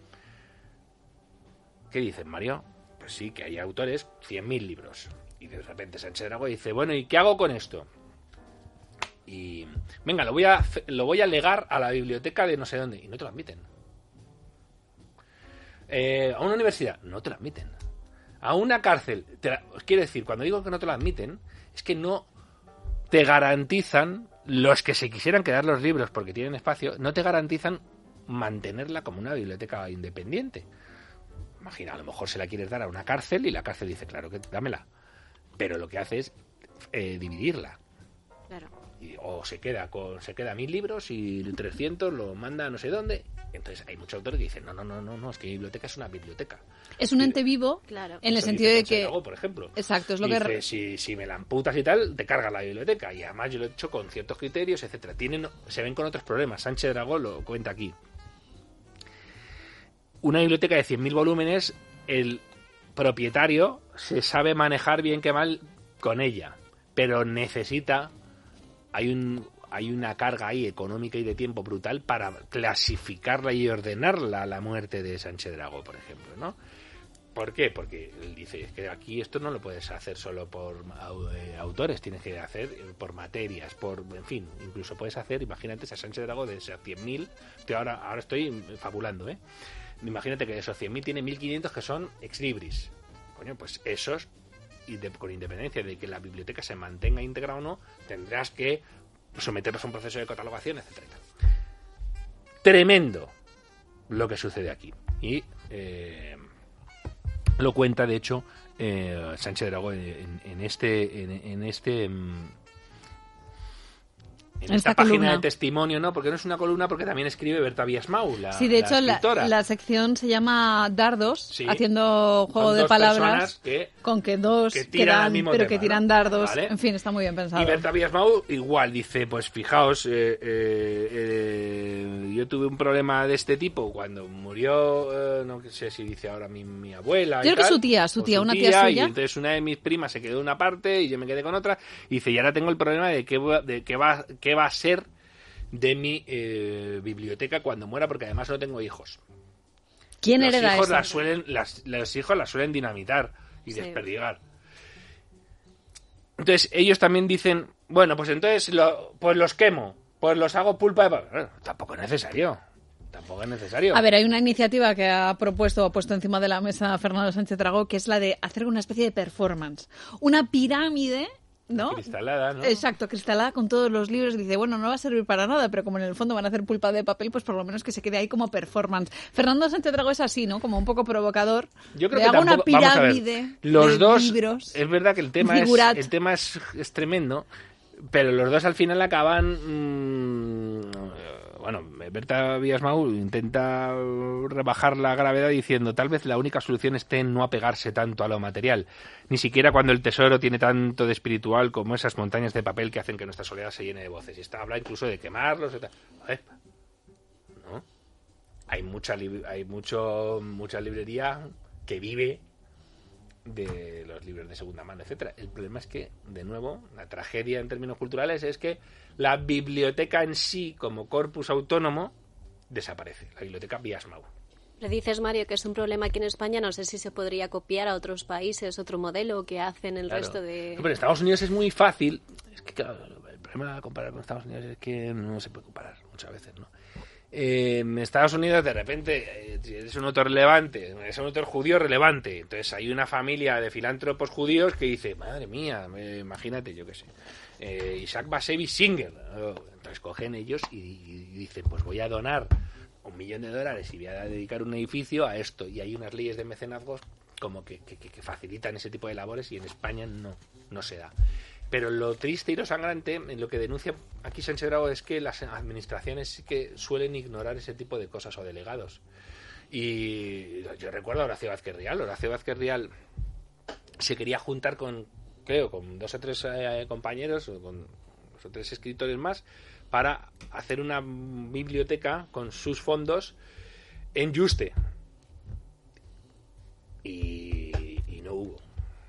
¿Qué dicen, Mario? Pues sí, que hay autores, cien mil libros. Y de repente Sánchez Dragó dice, bueno, ¿y qué hago con esto? Y venga, lo voy a lo voy a legar a la biblioteca de no sé dónde. Y no te lo admiten. Eh, a una universidad, no te lo admiten. A una cárcel, te la, quiero decir, cuando digo que no te lo admiten, es que no te garantizan, los que se quisieran quedar los libros porque tienen espacio, no te garantizan mantenerla como una biblioteca independiente. Imagina, a lo mejor se la quieres dar a una cárcel y la cárcel dice, claro que dámela. Pero lo que hace es eh, dividirla. Claro. Y, o se queda con se queda mil libros y trescientos lo manda a no sé dónde. Entonces hay muchos autores que dicen, no, no, no, no, no, es que mi biblioteca es una biblioteca. Es un ente vivo, claro. En el sentido de que... Dragó, por ejemplo. Exacto, es lo dice, que... Si, si me la amputas y tal, te carga la biblioteca. Y además yo lo he hecho con ciertos criterios, etcétera. Tienen, se ven con otros problemas. Sánchez Dragó lo cuenta aquí. Una biblioteca de cien mil volúmenes el propietario se sabe manejar bien que mal con ella, pero necesita, hay un hay una carga ahí económica y de tiempo brutal para clasificarla y ordenarla, la muerte de Sánchez Dragó, por ejemplo, ¿no? ¿Por qué? Porque él dice que aquí esto no lo puedes hacer solo por eh, autores, tienes que hacer por materias, por, en fin, incluso puedes hacer, imagínate, a Sánchez Dragó de esos cien mil, ahora, ahora estoy fabulando, ¿eh? Imagínate que de esos cien mil tiene mil quinientos que son ex libris. Coño, pues esos, y de, con independencia de que la biblioteca se mantenga íntegra o no, tendrás que someterlos a un proceso de catalogación, etcétera. Tremendo lo que sucede aquí. Y eh, lo cuenta, de hecho, eh, Sánchez Dragó en, en este... En, en este en En esta, esta página columna de testimonio, ¿no? Porque no es una columna, porque también escribe Berta Biasmau, la Sí, de hecho, la, la, la sección se llama Dardos, sí, haciendo juego de palabras, que, con que dos que tiran quedan, pero tema, que tiran ¿no? dardos. ¿Vale? En fin, está muy bien pensado. Y Berta Biasmau igual dice, pues fijaos, eh, eh, eh, yo tuve un problema de este tipo cuando murió, eh, no sé si dice ahora mi, mi abuela. Yo creo que su tía, su tía, una tía suya. Y entonces una de mis primas se quedó de una parte y yo me quedé con otra. Y dice, y ahora tengo el problema de qué de qué va, qué va a ser de mi eh, biblioteca cuando muera, porque además no tengo hijos. ¿Quién los hereda hijos eso? Las suelen, las, los hijos las suelen dinamitar y sí. desperdigar. Entonces ellos también dicen, bueno, pues entonces lo, pues los quemo, pues los hago pulpa de papel. Bueno, tampoco es necesario. Tampoco es necesario. A ver, hay una iniciativa que ha propuesto, ha puesto encima de la mesa Fernando Sánchez Dragó, que es la de hacer una especie de performance. Una pirámide, ¿no? Cristalada, ¿no? Exacto, cristalada con todos los libros. Dice, bueno, no va a servir para nada, pero como en el fondo van a hacer pulpa de papel, pues por lo menos que se quede ahí como performance. Fernando Sánchez Dragó es así, ¿no? Como un poco provocador. Yo creo de que hago tampoco, una vamos a ver, pirámide los de dos, libros. Es verdad que el tema es Figurat. el tema es, es tremendo, pero los dos al final acaban mmm, bueno, Berta Biasmau intenta rebajar la gravedad diciendo tal vez la única solución esté en no apegarse tanto a lo material, ni siquiera cuando el tesoro tiene tanto de espiritual como esas montañas de papel que hacen que nuestra soledad se llene de voces. Y está habla incluso de quemarlos, etcétera. ¿No? Hay mucha li- hay mucho mucha librería que vive de los libros de segunda mano, etcétera. El problema es que, de nuevo, la tragedia en términos culturales es que la biblioteca en sí, como corpus autónomo, desaparece. La biblioteca Biasmau. Le dices, Mario, que es un problema aquí en España. No sé si se podría copiar a otros países, otro modelo que hacen el Claro. resto de... Pero en Estados Unidos es muy fácil. Es que, claro, el problema de comparar con Estados Unidos es que no se puede comparar muchas veces, ¿no? Eh, en Estados Unidos, de repente, eh, eres un autor relevante, eres un autor judío relevante. Entonces hay una familia de filántropos judíos que dice, madre mía, eh, imagínate, yo qué sé, eh, Isaac Bashevis Singer. Oh, entonces cogen ellos y, y dicen, pues voy a donar un millón de dólares y voy a dedicar un edificio a esto. Y hay unas leyes de mecenazgos como que, que, que facilitan ese tipo de labores y en España no, no se da. Pero lo triste y lo sangrante, en lo que denuncia aquí Sánchez Dragó, es que las administraciones sí que suelen ignorar ese tipo de cosas o delegados. Y yo recuerdo a Horacio Vázquez Rial. Horacio Vázquez Rial se quería juntar con, creo, con dos o tres eh, compañeros, o con dos o tres escritores más, para hacer una biblioteca con sus fondos en Yuste. Y, y no hubo.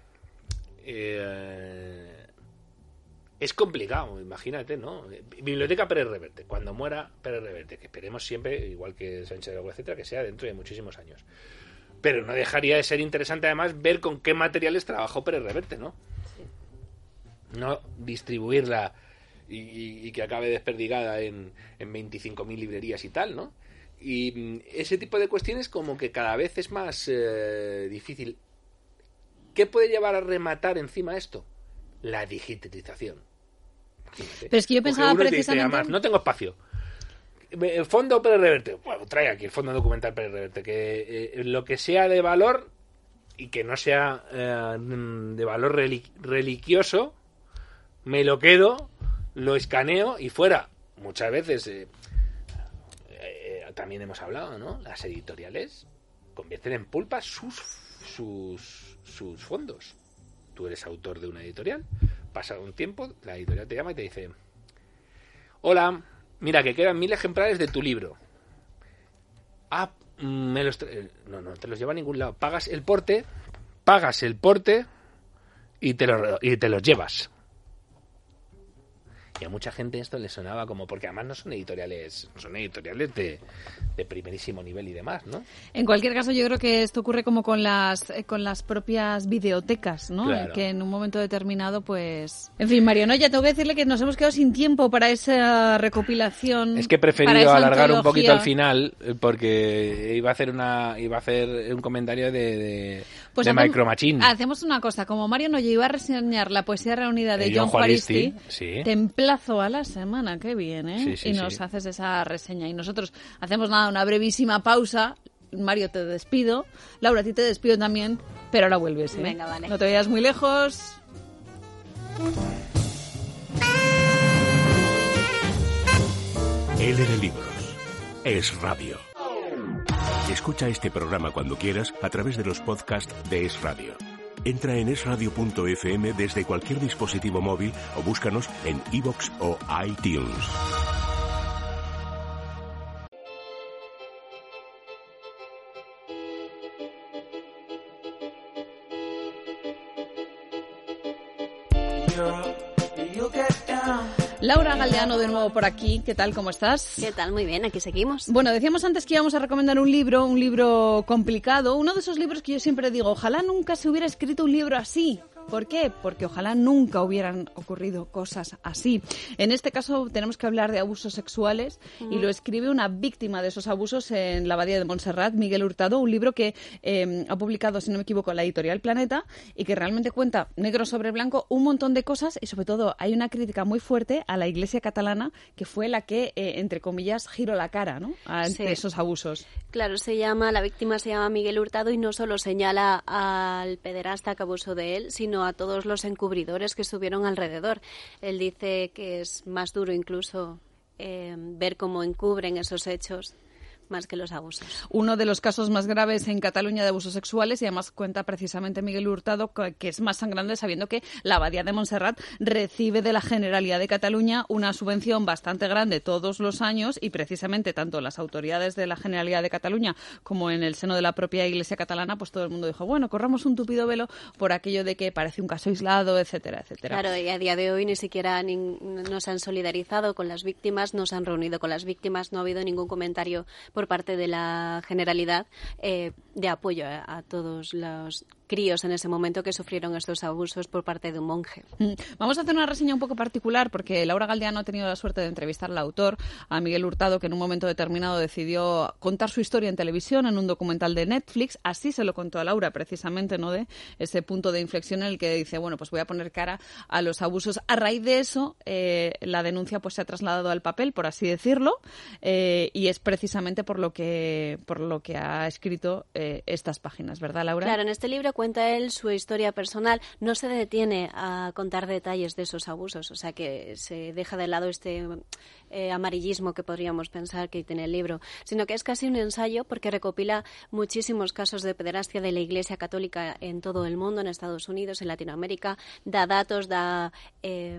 Eh... Es complicado, imagínate, ¿no? Biblioteca Pérez Reverte, cuando muera Pérez Reverte, que esperemos siempre, igual que Sánchez Dragó, etcétera, que sea dentro de muchísimos años. Pero no dejaría de ser interesante, además, ver con qué materiales trabajó Pérez Reverte, ¿no? Sí. No distribuirla y, y, y que acabe desperdigada en, en veinticinco mil librerías y tal, ¿no? Y ese tipo de cuestiones como que cada vez es más eh, difícil. ¿Qué puede llevar a rematar encima esto? La digitalización. Imagínate. Pero es que yo pensaba Porque uno precisamente... dice, además, no tengo espacio. El fondo Pérez Reverte. Bueno, trae aquí el fondo documental Pérez Reverte. Que eh, lo que sea de valor y que no sea eh, de valor reliqu- reliquioso, me lo quedo, lo escaneo y fuera. Muchas veces, eh, eh, también hemos hablado, ¿no? Las editoriales convierten en pulpa sus, sus, sus fondos. Tú eres autor de una editorial, pasa un tiempo, la editorial te llama y te dice: hola, mira, que quedan mil ejemplares de tu libro. Ah, me los tra- no, no te los lleva a ningún lado. Pagas el porte, pagas el porte y te los, y te los llevas. Y a mucha gente esto le sonaba como, porque además no son editoriales, son editoriales de, de primerísimo nivel y demás, ¿no? En cualquier caso, yo creo que esto ocurre como con las eh, con las propias videotecas, ¿no? Claro. Que en un momento determinado, pues... En fin, Mario, no, ya tengo que decirle que nos hemos quedado sin tiempo para esa recopilación. Es que he para preferido esa alargar un antología. poquito al final eh, porque iba a hacer una iba a hacer un comentario de, de, Pues de hacemos- Micro Machine. Hacemos una cosa, como Mario no iba a reseñar la poesía reunida de De John John Juaristi, Juaristi, sí. te emplazo a la semana que viene Sí, sí, y nos sí. haces esa reseña. Y nosotros hacemos nada, una brevísima pausa. Mario, te despido. Laura, a ti te despido también, pero ahora vuelves, ¿eh? Venga, vale. No te vayas muy lejos. L de Libros es radio. Escucha este programa cuando quieras a través de los podcasts de Es Radio. Entra en es radio punto efe eme desde cualquier dispositivo móvil o búscanos en iVoox o iTunes. Laura Galdeano de nuevo por aquí. ¿Qué tal? ¿Cómo estás? ¿Qué tal? Muy bien, aquí seguimos. Bueno, decíamos antes que íbamos a recomendar un libro, un libro complicado, uno de esos libros que yo siempre digo, ojalá nunca se hubiera escrito un libro así. ¿Por qué? Porque ojalá nunca hubieran ocurrido cosas así. En este caso tenemos que hablar de abusos sexuales y lo escribe una víctima de esos abusos en la Abadía de Montserrat, Miguel Hurtado, un libro que eh, ha publicado, si no me equivoco, la editorial Planeta y que realmente cuenta negro sobre blanco un montón de cosas y sobre todo hay una crítica muy fuerte a la Iglesia catalana que fue la que, eh, entre comillas, giró la cara, ¿no? ante Sí. esos abusos. Claro, se llama, la víctima se llama Miguel Hurtado y no solo señala al pederasta que abusó de él, sino a todos los encubridores que estuvieron alrededor. Él dice que es más duro incluso eh, ver cómo encubren esos hechos más que los abusos. Uno de los casos más graves en Cataluña de abusos sexuales y además cuenta precisamente Miguel Hurtado que es más sangrante sabiendo que la Abadía de Montserrat recibe de la Generalidad de Cataluña una subvención bastante grande todos los años y precisamente tanto las autoridades de la Generalidad de Cataluña como en el seno de la propia Iglesia catalana pues todo el mundo dijo bueno, corramos un tupido velo por aquello de que parece un caso aislado, etcétera, etcétera. Claro, y a día de hoy ni siquiera ni, no se han solidarizado con las víctimas, no se han reunido con las víctimas, no ha habido ningún comentario por parte de la Generalidad eh, de apoyo a, a todos los críos en ese momento que sufrieron estos abusos por parte de un monje. Mm. Vamos a hacer una reseña un poco particular porque Laura Galdeano ha tenido la suerte de entrevistar al autor, a Miguel Hurtado, que en un momento determinado decidió contar su historia en televisión en un documental de Netflix. Así se lo contó a Laura precisamente, ¿no? De ese punto de inflexión en el que dice, bueno, pues voy a poner cara a los abusos. A raíz de eso, eh, la denuncia pues se ha trasladado al papel, por así decirlo, eh, y es precisamente por lo que por lo que ha escrito eh, estas páginas, ¿verdad, Laura? Claro, en este libro cuenta él su historia personal, no se detiene a contar detalles de esos abusos, o sea que se deja de lado este eh, amarillismo que podríamos pensar que tiene el libro, sino que es casi un ensayo porque recopila muchísimos casos de pederastia de la Iglesia Católica en todo el mundo, en Estados Unidos, en Latinoamérica, da datos, da eh,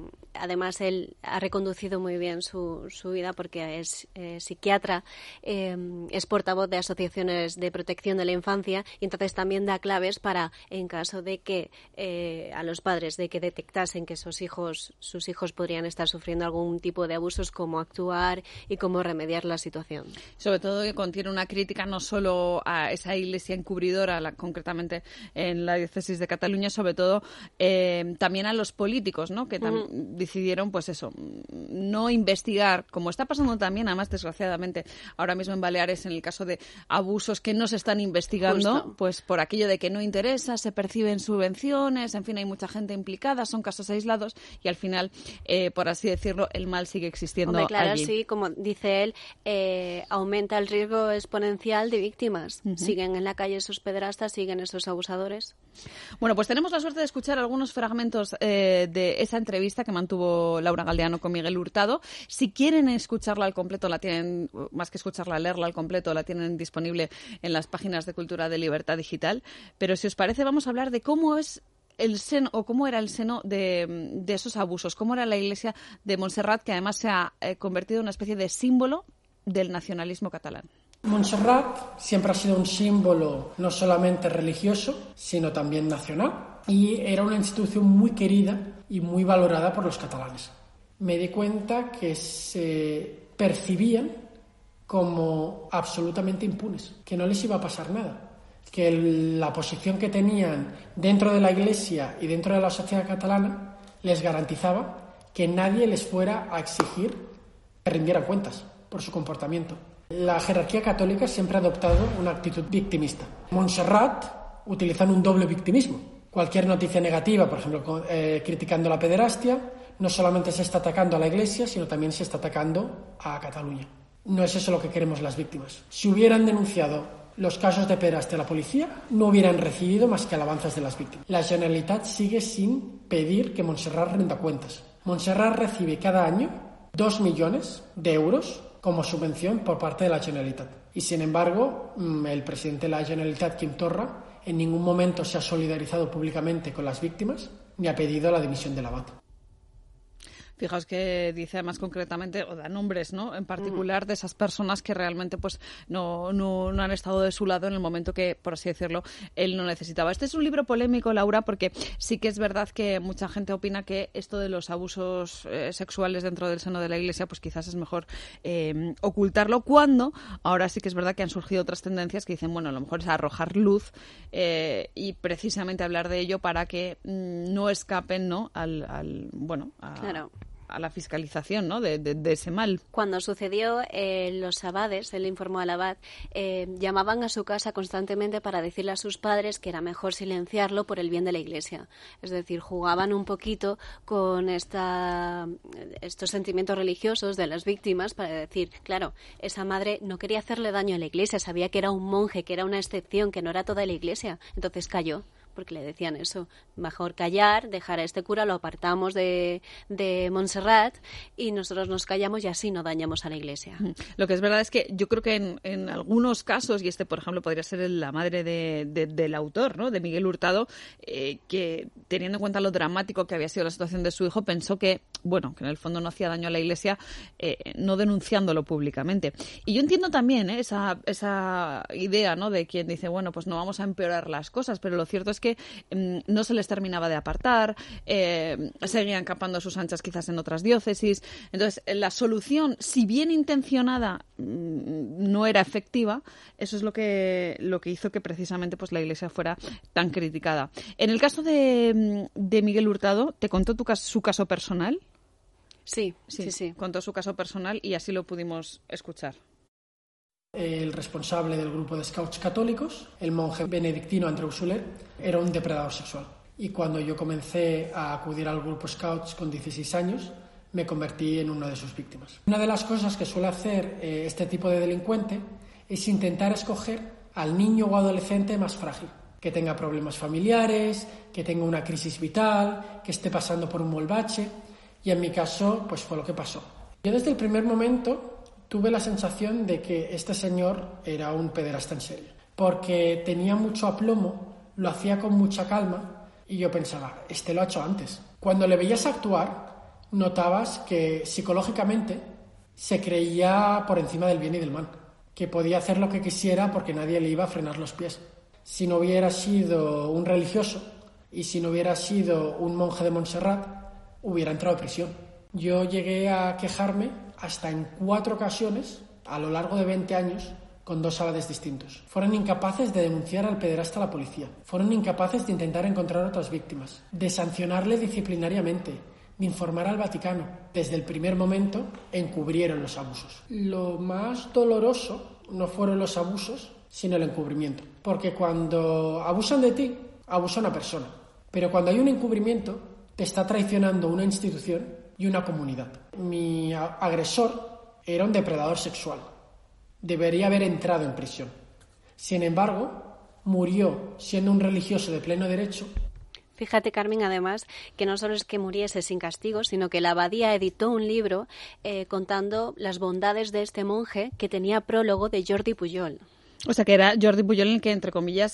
además él ha reconducido muy bien su, su vida porque es eh, psiquiatra, eh, es portavoz de asociaciones de protección de la infancia y entonces también da claves para, en caso de que eh, a los padres de que detectasen que sus hijos, sus hijos podrían estar sufriendo algún tipo de abusos, cómo actuar y cómo remediar la situación. Sobre todo que contiene una crítica no solo a esa iglesia encubridora, la, concretamente en la diócesis de Cataluña, sobre todo eh, también a los políticos, ¿no? Que tam- uh-huh. decidieron, pues eso, no investigar, como está pasando también, además, desgraciadamente, ahora mismo en Baleares, en el caso de abusos que no se están investigando, Justo. pues por aquello de que no interesa, se perciben subvenciones, en fin, hay mucha gente implicada, son casos aislados y al final, eh, por así decirlo, el mal sigue existiendo. Hombre, claro, allí. sí, como dice él, eh, aumenta el riesgo exponencial de víctimas. Uh-huh. Siguen en la calle esos pederastas, siguen esos abusadores. Bueno, pues tenemos la suerte de escuchar algunos fragmentos eh, de esa entrevista que mantuvo Laura Galdeano con Miguel Hurtado. Si quieren escucharla al completo, la tienen, más que escucharla, leerla al completo, la tienen disponible en las páginas de Cultura de Libertad Digital. Pero si os parece, vamos a hablar de cómo es el seno o cómo era el seno de, de esos abusos, cómo era la iglesia de Montserrat, que además se ha eh, convertido en una especie de símbolo del nacionalismo catalán. Montserrat siempre ha sido un símbolo no solamente religioso, sino también nacional, y era una institución muy querida y muy valorada por los catalanes. Me di cuenta que se percibían como absolutamente impunes, que no les iba a pasar nada, que el, la posición que tenían dentro de la Iglesia y dentro de la sociedad catalana les garantizaba que nadie les fuera a exigir que rindieran cuentas por su comportamiento. La jerarquía católica siempre ha adoptado una actitud victimista. Montserrat utilizan un doble victimismo. Cualquier noticia negativa, por ejemplo, eh, criticando la pederastia, no solamente se está atacando a la Iglesia, sino también se está atacando a Cataluña. No es eso lo que queremos las víctimas. Si hubieran denunciado los casos de pederastia a la policía, no hubieran recibido más que alabanzas de las víctimas. La Generalitat sigue sin pedir que Montserrat rinda cuentas. Montserrat recibe cada año dos millones de euros como subvención por parte de la Generalitat. Y sin embargo, el presidente de la Generalitat, Quim Torra, en ningún momento se ha solidarizado públicamente con las víctimas ni ha pedido la dimisión del abad. Fijaos que dice más concretamente, o da nombres, ¿no?, en particular de esas personas que realmente pues no, no, no han estado de su lado en el momento que, por así decirlo, él no necesitaba. Este es un libro polémico, Laura, porque sí que es verdad que mucha gente opina que esto de los abusos eh, sexuales dentro del seno de la Iglesia, pues quizás es mejor eh, ocultarlo, cuando ahora sí que es verdad que han surgido otras tendencias que dicen, bueno, a lo mejor es arrojar luz eh, y precisamente hablar de ello para que mm, no escapen, ¿no?, al, al bueno, a, claro. a la fiscalización, ¿no?, de, de, de ese mal. Cuando sucedió, eh, los abades, él informó al abad, eh, llamaban a su casa constantemente para decirle a sus padres que era mejor silenciarlo por el bien de la Iglesia. Es decir, jugaban un poquito con esta, estos sentimientos religiosos de las víctimas para decir, claro, esa madre no quería hacerle daño a la Iglesia, sabía que era un monje, que era una excepción, que no era toda la Iglesia, entonces cayó. Porque le decían eso, mejor callar, dejar a este cura, lo apartamos de, de Montserrat y nosotros nos callamos y así no dañamos a la Iglesia. Lo que es verdad es que yo creo que en, en algunos casos, y este por ejemplo podría ser la madre de, de, del autor, ¿no?, de Miguel Hurtado, eh, que teniendo en cuenta lo dramático que había sido la situación de su hijo, pensó que, bueno, que en el fondo no hacía daño a la Iglesia, eh, no denunciándolo públicamente. Y yo entiendo también ¿eh? esa, esa idea, ¿no?, de quien dice, bueno, pues no vamos a empeorar las cosas, pero lo cierto es que mm, no se les terminaba de apartar, eh, seguían capando a sus anchas quizás en otras diócesis. Entonces, la solución, si bien intencionada, mm, no era efectiva. Eso es lo que lo que hizo que precisamente pues la Iglesia fuera tan criticada. En el caso de, de Miguel Hurtado, ¿te contó tu caso, su caso personal? Sí, sí, sí, sí. Contó su caso personal y así lo pudimos escuchar. El responsable del grupo de scouts católicos, el monje benedictino Andreu Soler, era un depredador sexual. Y cuando yo comencé a acudir al grupo scouts con dieciséis años, me convertí en una de sus víctimas. Una de las cosas que suele hacer eh, este tipo de delincuente es intentar escoger al niño o adolescente más frágil, que tenga problemas familiares, que tenga una crisis vital, que esté pasando por un mal bache. Y en mi caso, pues fue lo que pasó. Yo desde el primer momento tuve la sensación de que este señor era un pederasta en serio, porque tenía mucho aplomo, lo hacía con mucha calma y yo pensaba, este lo ha hecho antes. Cuando le veías actuar, notabas que psicológicamente se creía por encima del bien y del mal, que podía hacer lo que quisiera porque nadie le iba a frenar los pies. Si no hubiera sido un religioso y si no hubiera sido un monje de Montserrat, hubiera entrado a prisión. Yo llegué a quejarme hasta en cuatro ocasiones, a lo largo de veinte años, con dos abades distintos. Fueron incapaces de denunciar al pederasta a la policía. Fueron incapaces de intentar encontrar otras víctimas, de sancionarle disciplinariamente, de informar al Vaticano. Desde el primer momento encubrieron los abusos. Lo más doloroso no fueron los abusos, sino el encubrimiento. Porque cuando abusan de ti, abusa una persona. Pero cuando hay un encubrimiento, te está traicionando una institución y una comunidad. Mi agresor era un depredador sexual. Debería haber entrado en prisión. Sin embargo, murió siendo un religioso de pleno derecho. Fíjate, Carmen, además, que no solo es que muriese sin castigo, sino que la abadía editó un libro eh, contando las bondades de este monje que tenía prólogo de Jordi Pujol. O sea, que era Jordi Pujol el que, entre comillas,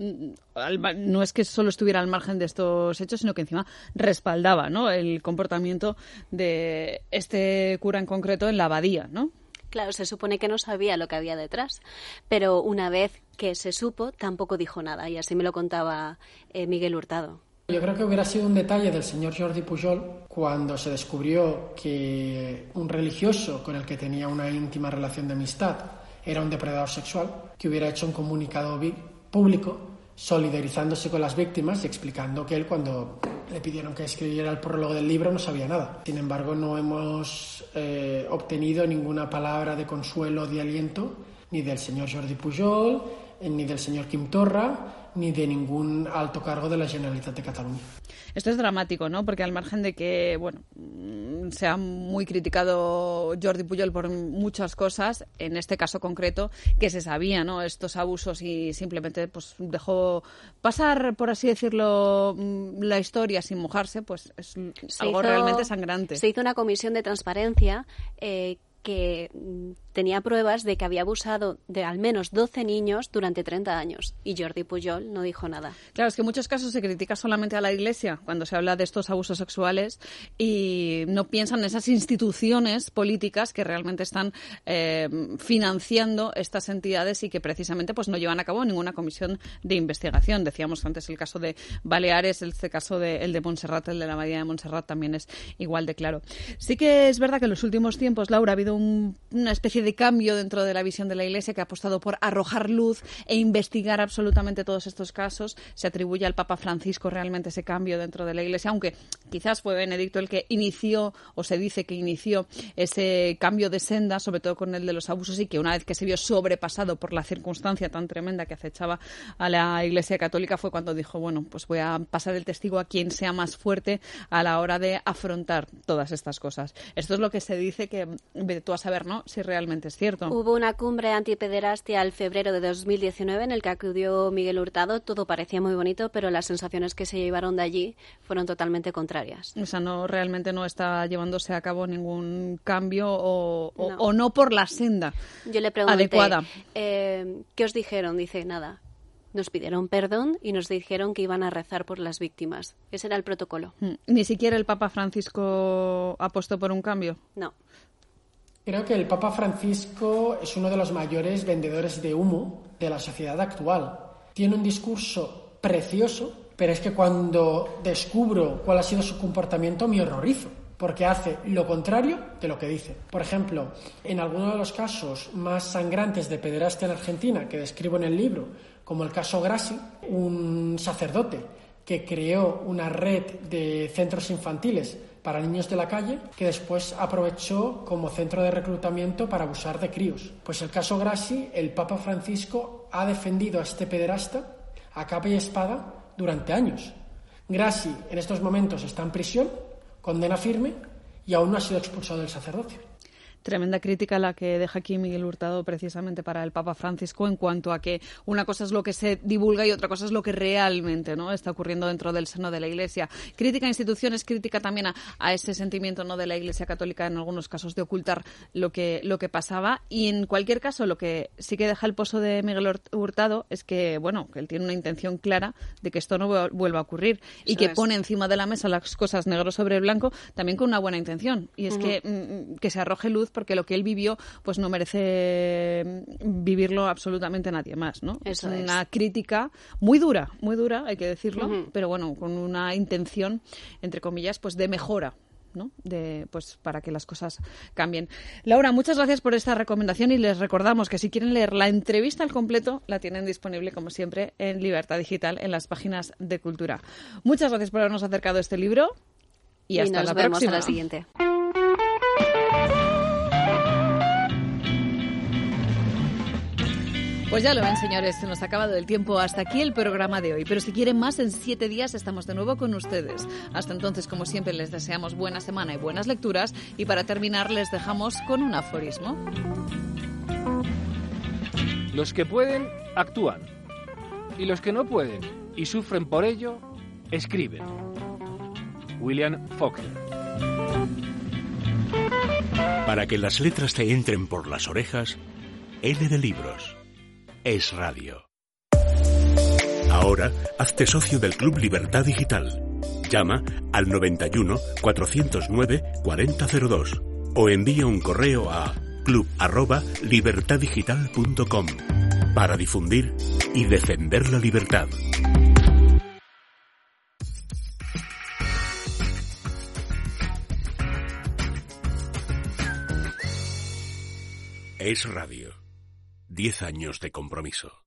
no es que solo estuviera al margen de estos hechos, sino que encima respaldaba, ¿no?, el comportamiento de este cura en concreto en la abadía, ¿no? Claro, se supone que no sabía lo que había detrás, pero una vez que se supo, tampoco dijo nada, y así me lo contaba eh, Miguel Hurtado. Yo creo que hubiera sido un detalle del señor Jordi Pujol cuando se descubrió que un religioso con el que tenía una íntima relación de amistad era un depredador sexual, que hubiera hecho un comunicado público solidarizándose con las víctimas y explicando que él, cuando le pidieron que escribiera el prólogo del libro, no sabía nada. Sin embargo, no hemos eh, obtenido ninguna palabra de consuelo o de aliento ni del señor Jordi Pujol, ni del señor Quim Torra, ni de ningún alto cargo de la Generalitat de Cataluña. Esto es dramático, ¿no? Porque al margen de que, bueno, se ha muy criticado Jordi Pujol por muchas cosas, en este caso concreto, que se sabía, ¿no?, estos abusos, y simplemente pues dejó pasar, por así decirlo, la historia sin mojarse, pues es se algo hizo, realmente sangrante. Se hizo una comisión de transparencia eh, que tenía pruebas de que había abusado de al menos doce niños durante treinta años, y Jordi Pujol no dijo nada. Claro, es que en muchos casos se critica solamente a la Iglesia cuando se habla de estos abusos sexuales y no piensan en esas instituciones políticas que realmente están eh, financiando estas entidades y que precisamente pues no llevan a cabo ninguna comisión de investigación. Decíamos antes el caso de Baleares, este caso de, el de Montserrat, el de la Abadía de Montserrat, también es igual de claro. Sí que es verdad que en los últimos tiempos, Laura, ha habido un, una especie de cambio dentro de la visión de la Iglesia, que ha apostado por arrojar luz e investigar absolutamente todos estos casos. Se atribuye al Papa Francisco realmente ese cambio dentro de la Iglesia, aunque quizás fue Benedicto el que inició, o se dice que inició, ese cambio de senda, sobre todo con el de los abusos, y que una vez que se vio sobrepasado por la circunstancia tan tremenda que acechaba a la Iglesia Católica, fue cuando dijo, bueno, pues voy a pasar el testigo a quien sea más fuerte a la hora de afrontar todas estas cosas. Esto es lo que se dice, que tú a saber, ¿no?, si realmente es cierto. Hubo una cumbre antipederastia en febrero de dos mil diecinueve en el que acudió Miguel Hurtado. Todo parecía muy bonito, pero las sensaciones que se llevaron de allí fueron totalmente contrarias. O sea, no, realmente no está llevándose a cabo ningún cambio o no, o, o no por la senda Yo le pregunté, adecuada. Eh, ¿qué os dijeron? Dice, nada. Nos pidieron perdón y nos dijeron que iban a rezar por las víctimas. Ese era el protocolo. ¿Ni siquiera el Papa Francisco apostó por un cambio? No. Creo que el Papa Francisco es uno de los mayores vendedores de humo de la sociedad actual. Tiene un discurso precioso, pero es que cuando descubro cuál ha sido su comportamiento me horrorizo, porque hace lo contrario de lo que dice. Por ejemplo, en algunos de los casos más sangrantes de pederastia en Argentina, que describo en el libro, como el caso Grassi, un sacerdote que creó una red de centros infantiles para niños de la calle, que después aprovechó como centro de reclutamiento para abusar de críos. Pues el caso Grassi, el Papa Francisco ha defendido a este pederasta a capa y espada durante años. Grassi en estos momentos está en prisión, condena firme, y aún no ha sido expulsado del sacerdocio. Tremenda crítica la que deja aquí Miguel Hurtado precisamente para el Papa Francisco, en cuanto a que una cosa es lo que se divulga y otra cosa es lo que realmente, ¿no?, está ocurriendo dentro del seno de la Iglesia. Crítica a instituciones, crítica también a, a ese sentimiento, ¿no?, de la Iglesia Católica en algunos casos de ocultar lo que, lo que pasaba. Y en cualquier caso, lo que sí que deja el pozo de Miguel Hurtado es que, bueno, que él tiene una intención clara de que esto no vuelva a ocurrir. Eso y que es. Pone encima de la mesa las cosas negro sobre blanco también con una buena intención. Y es uh-huh. que, mm, que se arroje luz, porque lo que él vivió pues no merece vivirlo absolutamente nadie más, ¿no? Eso es es una crítica muy dura, muy dura, hay que decirlo, uh-huh. pero bueno, con una intención, entre comillas, pues de mejora, ¿no?, de, pues para que las cosas cambien. Laura, muchas gracias por esta recomendación, y les recordamos que si quieren leer la entrevista al completo la tienen disponible, como siempre, en Libertad Digital, en las páginas de Cultura. Muchas gracias por habernos acercado a este libro y, y hasta nos la vemos próxima. A la siguiente. Pues ya lo ven, señores, se nos ha acabado el tiempo. Hasta aquí el programa de hoy. Pero si quieren más, en siete días estamos de nuevo con ustedes. Hasta entonces, como siempre, les deseamos buena semana y buenas lecturas. Y para terminar, les dejamos con un aforismo. Los que pueden, actúan. Y los que no pueden y sufren por ello, escriben. William Faulkner. Para que las letras te entren por las orejas, L de Libros. Es Radio. Ahora, hazte socio del Club Libertad Digital. Llama al noventa y uno, cuatrocientos nueve, cuarenta cero dos o envía un correo a club arroba libertadigital punto com para difundir y defender la libertad. Es Radio. Diez años de compromiso.